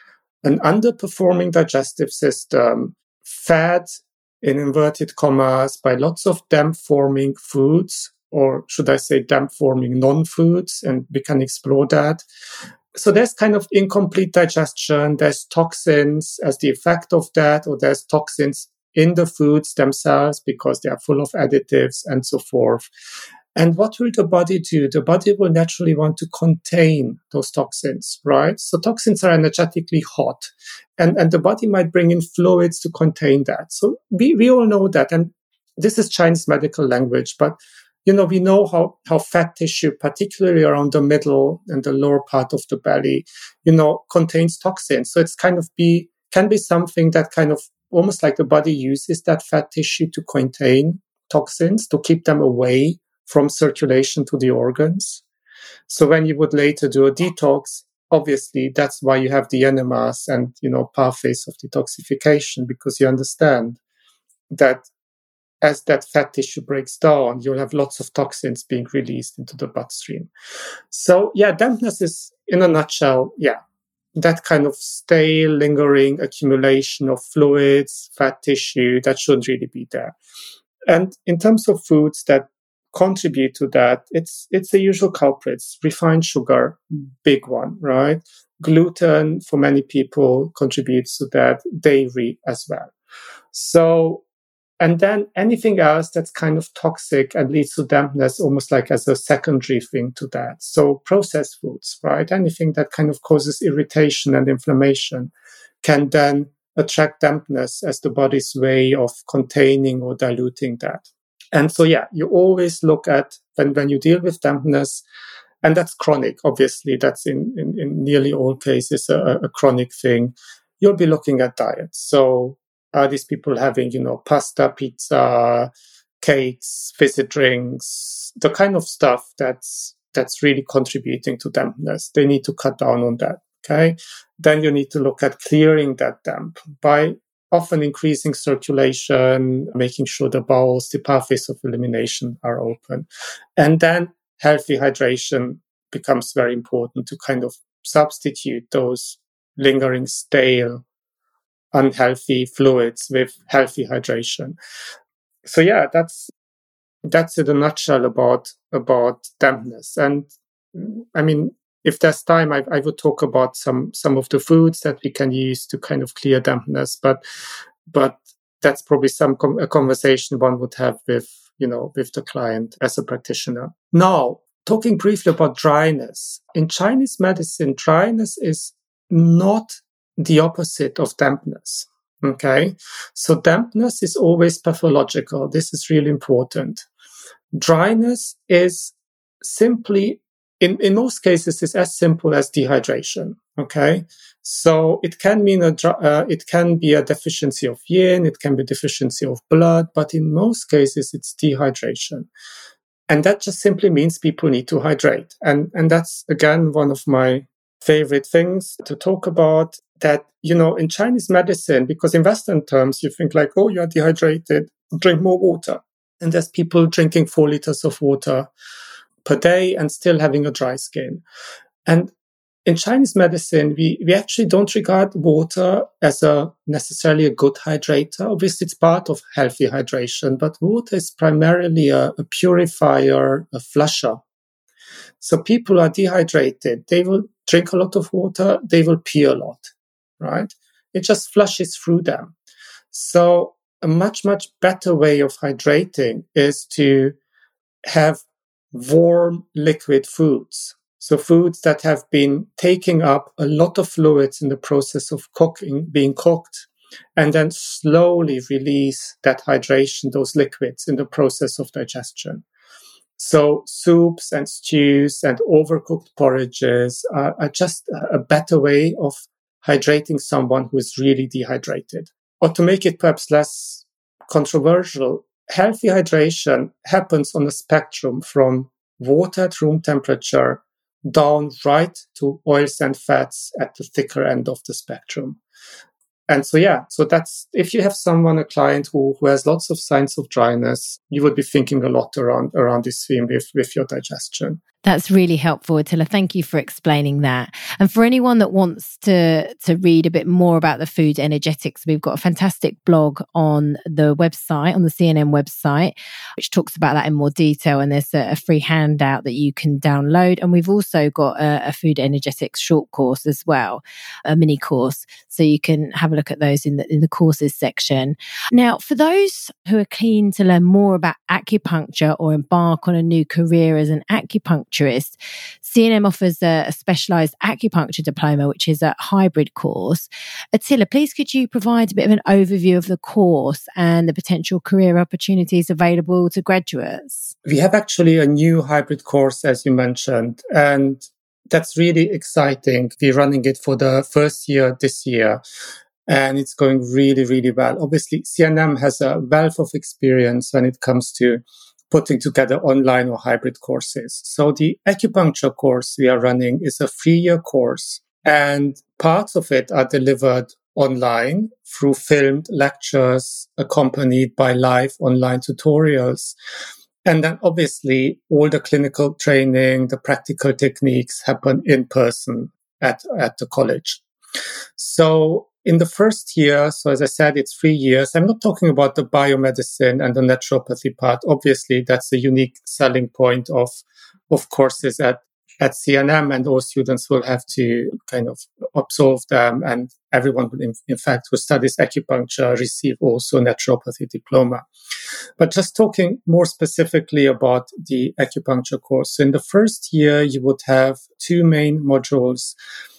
an underperforming digestive system fed, in inverted commas, by lots of damp-forming foods, or should I say damp-forming non-foods, and we can explore that. So there's kind of incomplete digestion, there's toxins as the effect of that, or there's toxins in the foods themselves because they are full of additives and so forth. And what will the body do? The body will naturally want to contain those toxins, right? So toxins are energetically hot, and, and the body might bring in fluids to contain that. So we, we all know that, and this is Chinese medical language, but you know, we know how, how fat tissue, particularly around the middle and the lower part of the belly, you know, contains toxins. So it's kind of be can be something that kind of almost like the body uses that fat tissue to contain toxins, to keep them away from circulation to the organs. So when you would later do a detox, obviously that's why you have the enemas and, you know, pathways of detoxification, because you understand that as that fat tissue breaks down, you'll have lots of toxins being released into the bloodstream. So yeah, dampness is, in a nutshell, yeah, that kind of stale, lingering accumulation of fluids, fat tissue that shouldn't really be there. And in terms of foods that contribute to that, it's it's the usual culprits. Refined sugar, big one, right? Gluten, for many people, contributes to that. Dairy as well. So, and then anything else that's kind of toxic and leads to dampness, almost like as a secondary thing to that. So processed foods, right? Anything that kind of causes irritation and inflammation can then attract dampness as the body's way of containing or diluting that. And so, yeah, you always look at when, when you deal with dampness, and that's chronic, obviously, that's in, in, in nearly all cases a, a chronic thing. You'll be looking at diet. So are these people having, you know, pasta, pizza, cakes, fizzy drinks, the kind of stuff that's that's really contributing to dampness? They need to cut down on that, okay? Then you need to look at clearing that damp by often increasing circulation, making sure the bowels, the pathways of elimination are open. And then healthy hydration becomes very important to kind of substitute those lingering, stale, unhealthy fluids with healthy hydration. So yeah, that's that's in a nutshell about about dampness. And I mean, if there's time, I, I would talk about some some of the foods that we can use to kind of clear dampness. But but that's probably some com- a conversation one would have with you know with the client as a practitioner. Now, talking briefly about dryness. In Chinese medicine, dryness is not the opposite of dampness. Okay, so dampness is always pathological. This is really important. Dryness is simply, in, in most cases, is as simple as dehydration. Okay, so it can mean a uh, it can be a deficiency of yin, it can be deficiency of blood, but in most cases, it's dehydration. And that just simply means people need to hydrate. And, and that's, again, one of my favorite things to talk about, that, you know, in Chinese medicine, because in Western terms, you think like, oh, you're dehydrated, drink more water. And there's people drinking four liters of water per day and still having a dry skin. And in Chinese medicine, we, we actually don't regard water as a necessarily a good hydrator. Obviously, it's part of healthy hydration, but water is primarily a, a purifier, a flusher. So people are dehydrated. They will drink a lot of water. They will pee a lot, right? It just flushes through them. So a much, much better way of hydrating is to have warm liquid foods. So foods that have been taking up a lot of fluids in the process of cooking, being cooked, and then slowly release that hydration, those liquids, in the process of digestion. So soups and stews and overcooked porridges are, are just a better way of hydrating someone who is really dehydrated. Or to make it perhaps less controversial, healthy hydration happens on a spectrum from water at room temperature down right to oils and fats at the thicker end of the spectrum. And so, yeah, so that's, if you have someone, a client who, who has lots of signs of dryness, you would be thinking a lot around, around this theme with, with your digestion. That's really helpful, Attila. Thank you for explaining that. And for anyone that wants to, to read a bit more about the food energetics, we've got a fantastic blog on the website, on the C N M website, which talks about that in more detail. And there's a, a free handout that you can download. And we've also got a, a food energetics short course as well, a mini course. So you can have a look at those in the, in the courses section. Now, for those who are keen to learn more about acupuncture or embark on a new career as an acupuncturist, C N M offers a, a specialised acupuncture diploma, which is a hybrid course. Attila, please could you provide a bit of an overview of the course and the potential career opportunities available to graduates? We have actually a new hybrid course, as you mentioned, and that's really exciting. We're running it for the first year this year. and it's going really, really well. Obviously, C N M has a wealth of experience when it comes to putting together online or hybrid courses. So the acupuncture course we are running is a three-year course, and parts of it are delivered online through filmed lectures accompanied by live online tutorials. And then obviously all the clinical training, the practical techniques happen in person at, at the college. So in the first year, so as I said, it's three years. I'm not talking about the biomedicine and the naturopathy part. Obviously, that's the unique selling point of, of courses at, at C N M, and all students will have to kind of absorb them. And everyone, will in, in fact, who studies acupuncture receive also a naturopathy diploma. But just talking more specifically about the acupuncture course. So in the first year, you would have two main modules.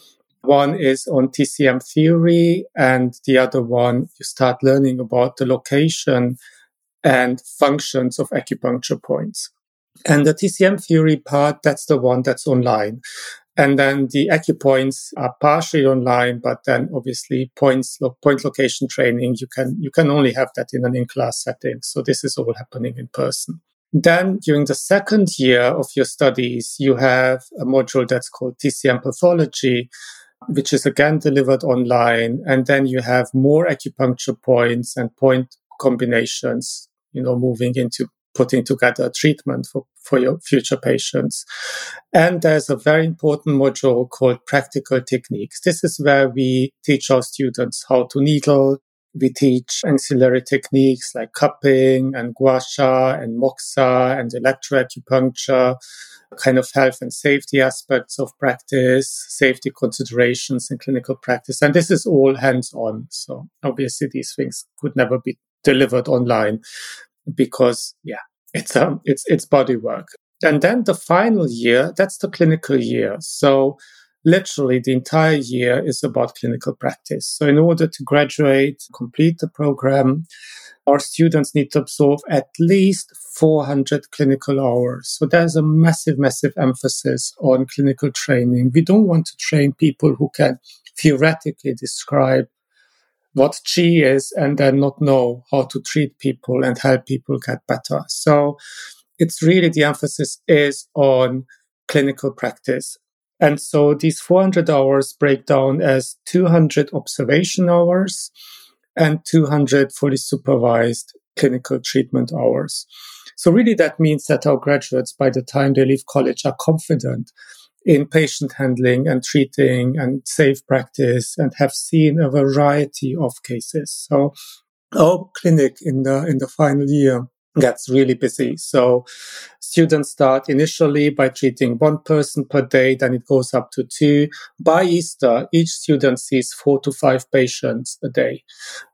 One is on T C M theory, and the other one, you start learning about the location and functions of acupuncture points. And the T C M theory part, that's the one that's online. And then the acupoints are partially online, but then obviously points, lo- point location training, you can, you can only have that in an in-class setting. So this is all happening in person. Then during the second year of your studies, you have a module that's called T C M pathology, which is again delivered online. And then you have more acupuncture points and point combinations, you know, moving into putting together treatment for, for your future patients. And there's a very important module called practical techniques. This is where we teach our students how to needle. We teach ancillary techniques like cupping and gua sha and moxa and electroacupuncture, kind of health and safety aspects of practice, safety considerations in clinical practice. And this is all hands-on. So obviously these things could never be delivered online because, yeah, it's um, it's it's body work. And then the final year, that's the clinical year. So literally the entire year is about clinical practice. So in order to graduate, complete the program, our students need to absorb at least four hundred clinical hours. So there's a massive, massive emphasis on clinical training. We don't want to train people who can theoretically describe what qi is and then not know how to treat people and help people get better. So it's really the emphasis is on clinical practice. And so these four hundred hours break down as two hundred observation hours and two hundred fully supervised clinical treatment hours. So really that means that our graduates, by the time they leave college, are confident in patient handling and treating and safe practice and have seen a variety of cases. So our clinic in the in the final year gets really busy. So students start initially by treating one person per day, then it goes up to two. By Easter, each student sees four to five patients a day.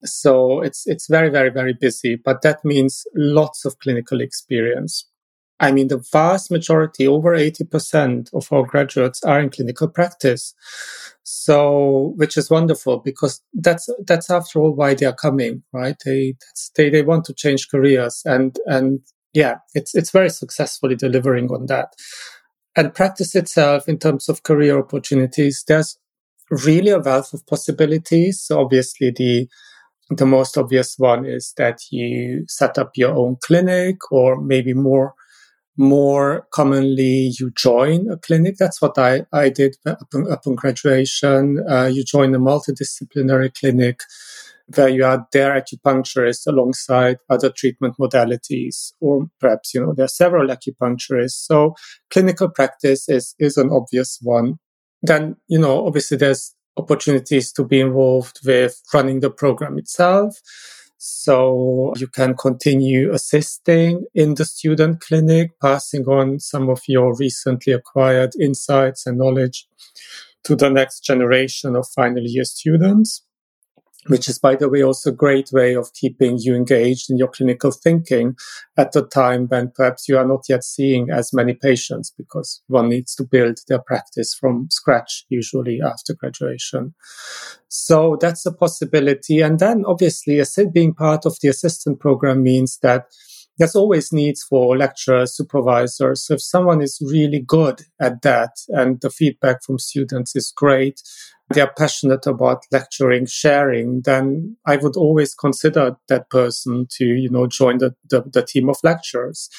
So it's it's very, very, very busy, but that means lots of clinical experience. I mean, the vast majority, over eighty percent of our graduates are in clinical practice. So, which is wonderful because that's, that's after all why they are coming, right? They, that's, they, they want to change careers and, and yeah, it's, it's very successfully delivering on that. And practice itself in terms of career opportunities, there's really a wealth of possibilities. So obviously the, the most obvious one is that you set up your own clinic, or maybe more More commonly, you join a clinic. That's what I, I did upon, upon graduation. Uh, you join a multidisciplinary clinic where you are their acupuncturist alongside other treatment modalities, or perhaps, you know, there are several acupuncturists. So clinical practice is, is an obvious one. Then, you know, obviously there's opportunities to be involved with running the program itself. So you can continue assisting in the student clinic, passing on some of your recently acquired insights and knowledge to the next generation of final year students, which is, by the way, also a great way of keeping you engaged in your clinical thinking at the time when perhaps you are not yet seeing as many patients, because one needs to build their practice from scratch, usually after graduation. So that's a possibility. And then obviously, being part of the assistant program means that there's always needs for lecturers, supervisors. So if someone is really good at that and the feedback from students is great, they are passionate about lecturing, sharing, then I would always consider that person to, you know, join the, the, the team of lecturers.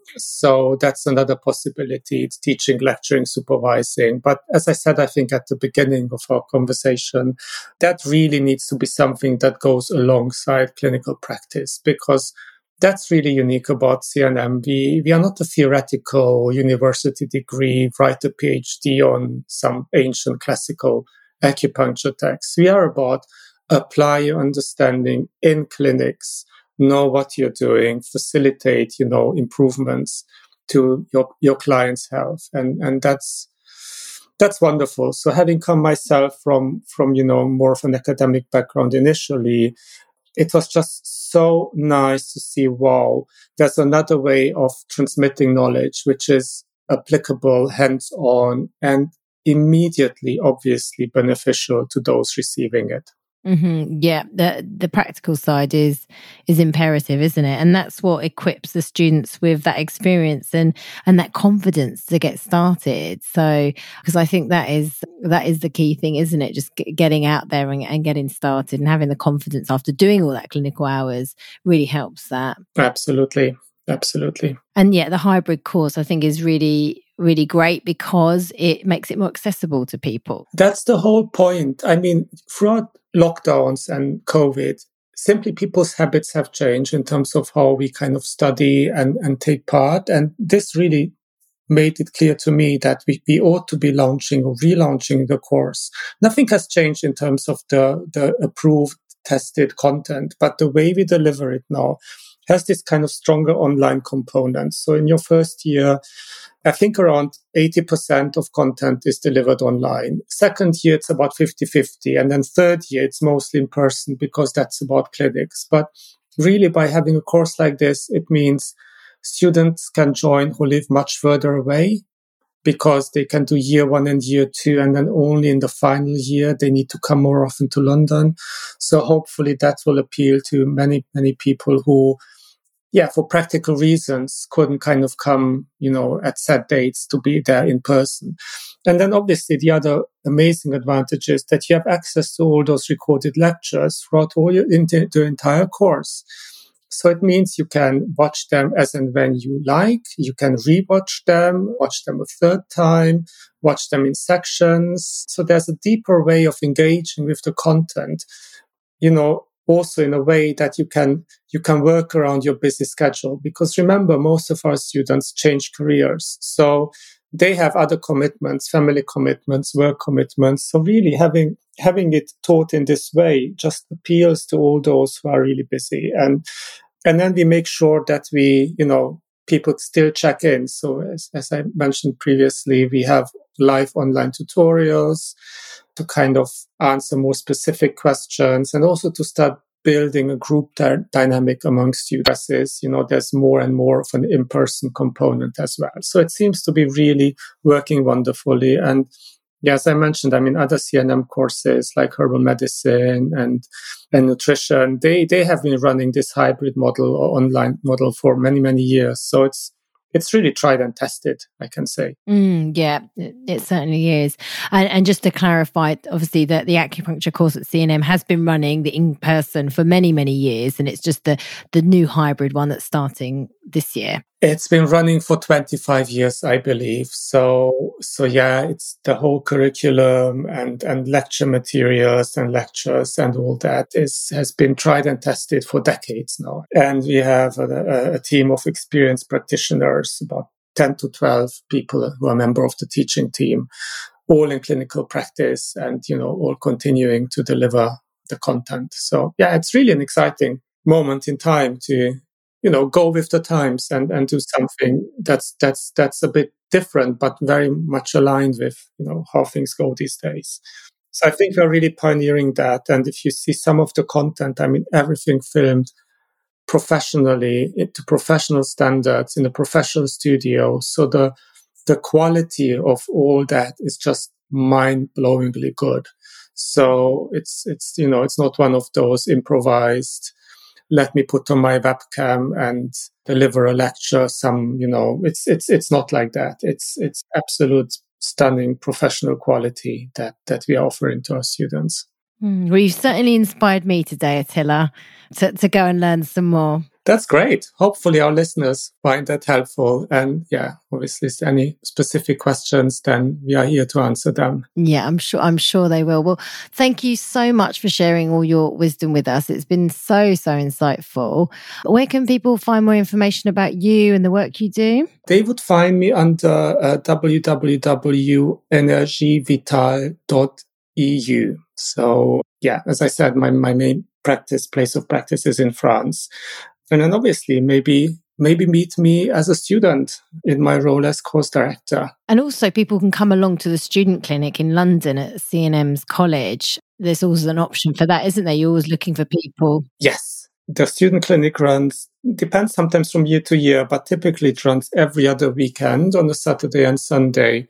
So that's another possibility. It's teaching, lecturing, supervising. But as I said, I think at the beginning of our conversation, that really needs to be something that goes alongside clinical practice, because that's really unique about C N M. We, we are not a theoretical university degree, write a PhD on some ancient classical acupuncture text. We are about apply your understanding in clinics, know what you're doing, facilitate, you know, improvements to your, your client's health. And, and that's, that's wonderful. So having come myself from, from, you know, more of an academic background initially, it was just so nice to see, wow, there's another way of transmitting knowledge, which is applicable, hands-on, and immediately, obviously, beneficial to those receiving it. Mm-hmm. Yeah, the the practical side is is imperative, isn't it? And that's what equips the students with that experience and and that confidence to get started. So, because I think that is that is the key thing, isn't it? Just g- getting out there and, and getting started and having the confidence after doing all that clinical hours really helps that. Absolutely, absolutely. And yeah, the hybrid course I think is really really great because it makes it more accessible to people. That's the whole point. I mean, throughout lockdowns and COVID, simply people's habits have changed in terms of how we kind of study and, and take part. And this really made it clear to me that we, we ought to be launching or relaunching the course. Nothing has changed in terms of the, the approved, tested content, but the way we deliver it now has this kind of stronger online component. So in your first year, I think around eighty percent of content is delivered online. Second year, it's about fifty-fifty. And then third year, it's mostly in person because that's about clinics. But really, by having a course like this, it means students can join who live much further away because they can do year one and year two. And then only in the final year, they need to come more often to London. So hopefully that will appeal to many, many people who, yeah, for practical reasons, couldn't kind of come, you know, at set dates to be there in person. And then obviously the other amazing advantage is that you have access to all those recorded lectures throughout all your, the, the entire course. So it means you can watch them as and when you like. You can rewatch them, watch them a third time, watch them in sections. So there's a deeper way of engaging with the content, you know, also in a way that you can you can work around your busy schedule. Because remember, most of our students change careers. So they have other commitments, family commitments, work commitments. So really having having it taught in this way just appeals to all those who are really busy. And and then we make sure that we, you know, people still check in. So as, as I mentioned previously, we have live online tutorials to kind of answer more specific questions and also to start building a group dy- dynamic among students. You know, there's more and more of an in-person component as well. So it seems to be really working wonderfully. And yeah, as I mentioned, I mean, other C N M courses like herbal medicine and, and nutrition, they, they have been running this hybrid model or online model for many, many years. So it's, It's really tried and tested, I can say. Mm, yeah, it, it certainly is. And, and just to clarify, obviously, that the acupuncture course at C N M has been running the in-person for many, many years, and it's just the, the new hybrid one that's starting this year. It's been running for twenty-five years, I believe. So, so yeah, it's the whole curriculum and, and lecture materials and lectures and all that is has been tried and tested for decades now. And we have a, a team of experienced practitioners, about ten to twelve people who are member of the teaching team, all in clinical practice and, you know, all continuing to deliver the content. So yeah, it's really an exciting moment in time to, you know, go with the times and, and do something that's, that's, that's a bit different, but very much aligned with, you know, how things go these days. So I think we're really pioneering that. And if you see some of the content, I mean, everything filmed professionally to professional standards in a professional studio. So the, the quality of all that is just mind-blowingly good. So it's, it's, you know, it's not one of those improvised let me put on my webcam and deliver a lecture. Some, you know, it's it's it's not like that. It's it's absolute stunning professional quality that that we are offering to our students. Mm, well, you've certainly inspired me today, Attila, to, to go and learn some more. That's great. Hopefully our listeners find that helpful. And yeah, obviously, if any specific questions, then we are here to answer them. Yeah, I'm sure I'm sure they will. Well, thank you so much for sharing all your wisdom with us. It's been so, so insightful. Where can people find more information about you and the work you do? They would find me under uh, w w w dot energie vitale dot e u. So yeah, as I said, my, my main practice, place of practice is in France. And then obviously maybe maybe meet me as a student in my role as course director. And also people can come along to the student clinic in London at C N M's college. There's always an option for that, isn't there? You're always looking for people. Yes. The student clinic runs, depends sometimes from year to year, but typically it runs every other weekend on a Saturday and Sunday.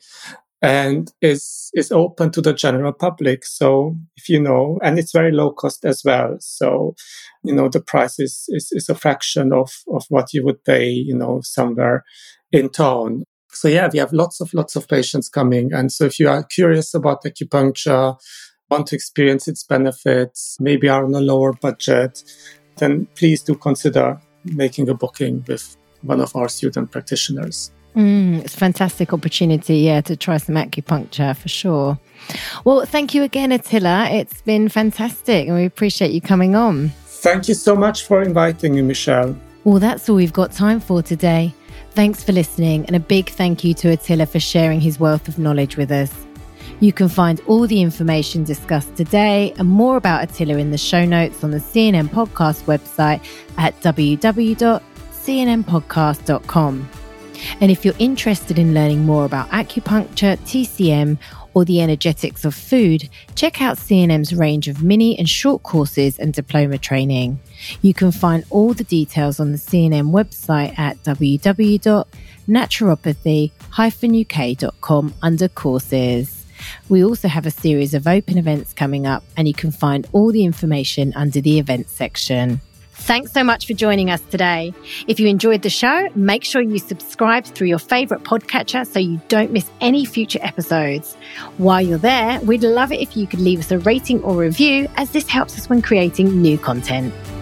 And is is open to the general public. So if you know, and it's very low cost as well. So, you know, the price is is, is a fraction of, of what you would pay, you know, somewhere in town. So yeah, we have lots of lots of patients coming. And so if you are curious about acupuncture, want to experience its benefits, maybe are on a lower budget, then please do consider making a booking with one of our student practitioners. Mm, it's a fantastic opportunity, yeah, to try some acupuncture for sure. Well, thank you again, Attila. It's been fantastic and we appreciate you coming on. Thank you so much for inviting me, Michelle. Well, that's all we've got time for today. Thanks for listening and a big thank you to Attila for sharing his wealth of knowledge with us. You can find all the information discussed today and more about Attila in the show notes on the C N M Podcast website at w w w dot c n m podcast dot com. And if you're interested in learning more about acupuncture, T C M, or the energetics of food, check out C N M's range of mini and short courses and diploma training. You can find all the details on the C N M website at w w w dot naturopathy dash u k dot com under courses. We also have a series of open events coming up, and you can find all the information under the events section. Thanks so much for joining us today. If you enjoyed the show, make sure you subscribe through your favourite podcatcher so you don't miss any future episodes. While you're there, we'd love it if you could leave us a rating or review, as this helps us when creating new content.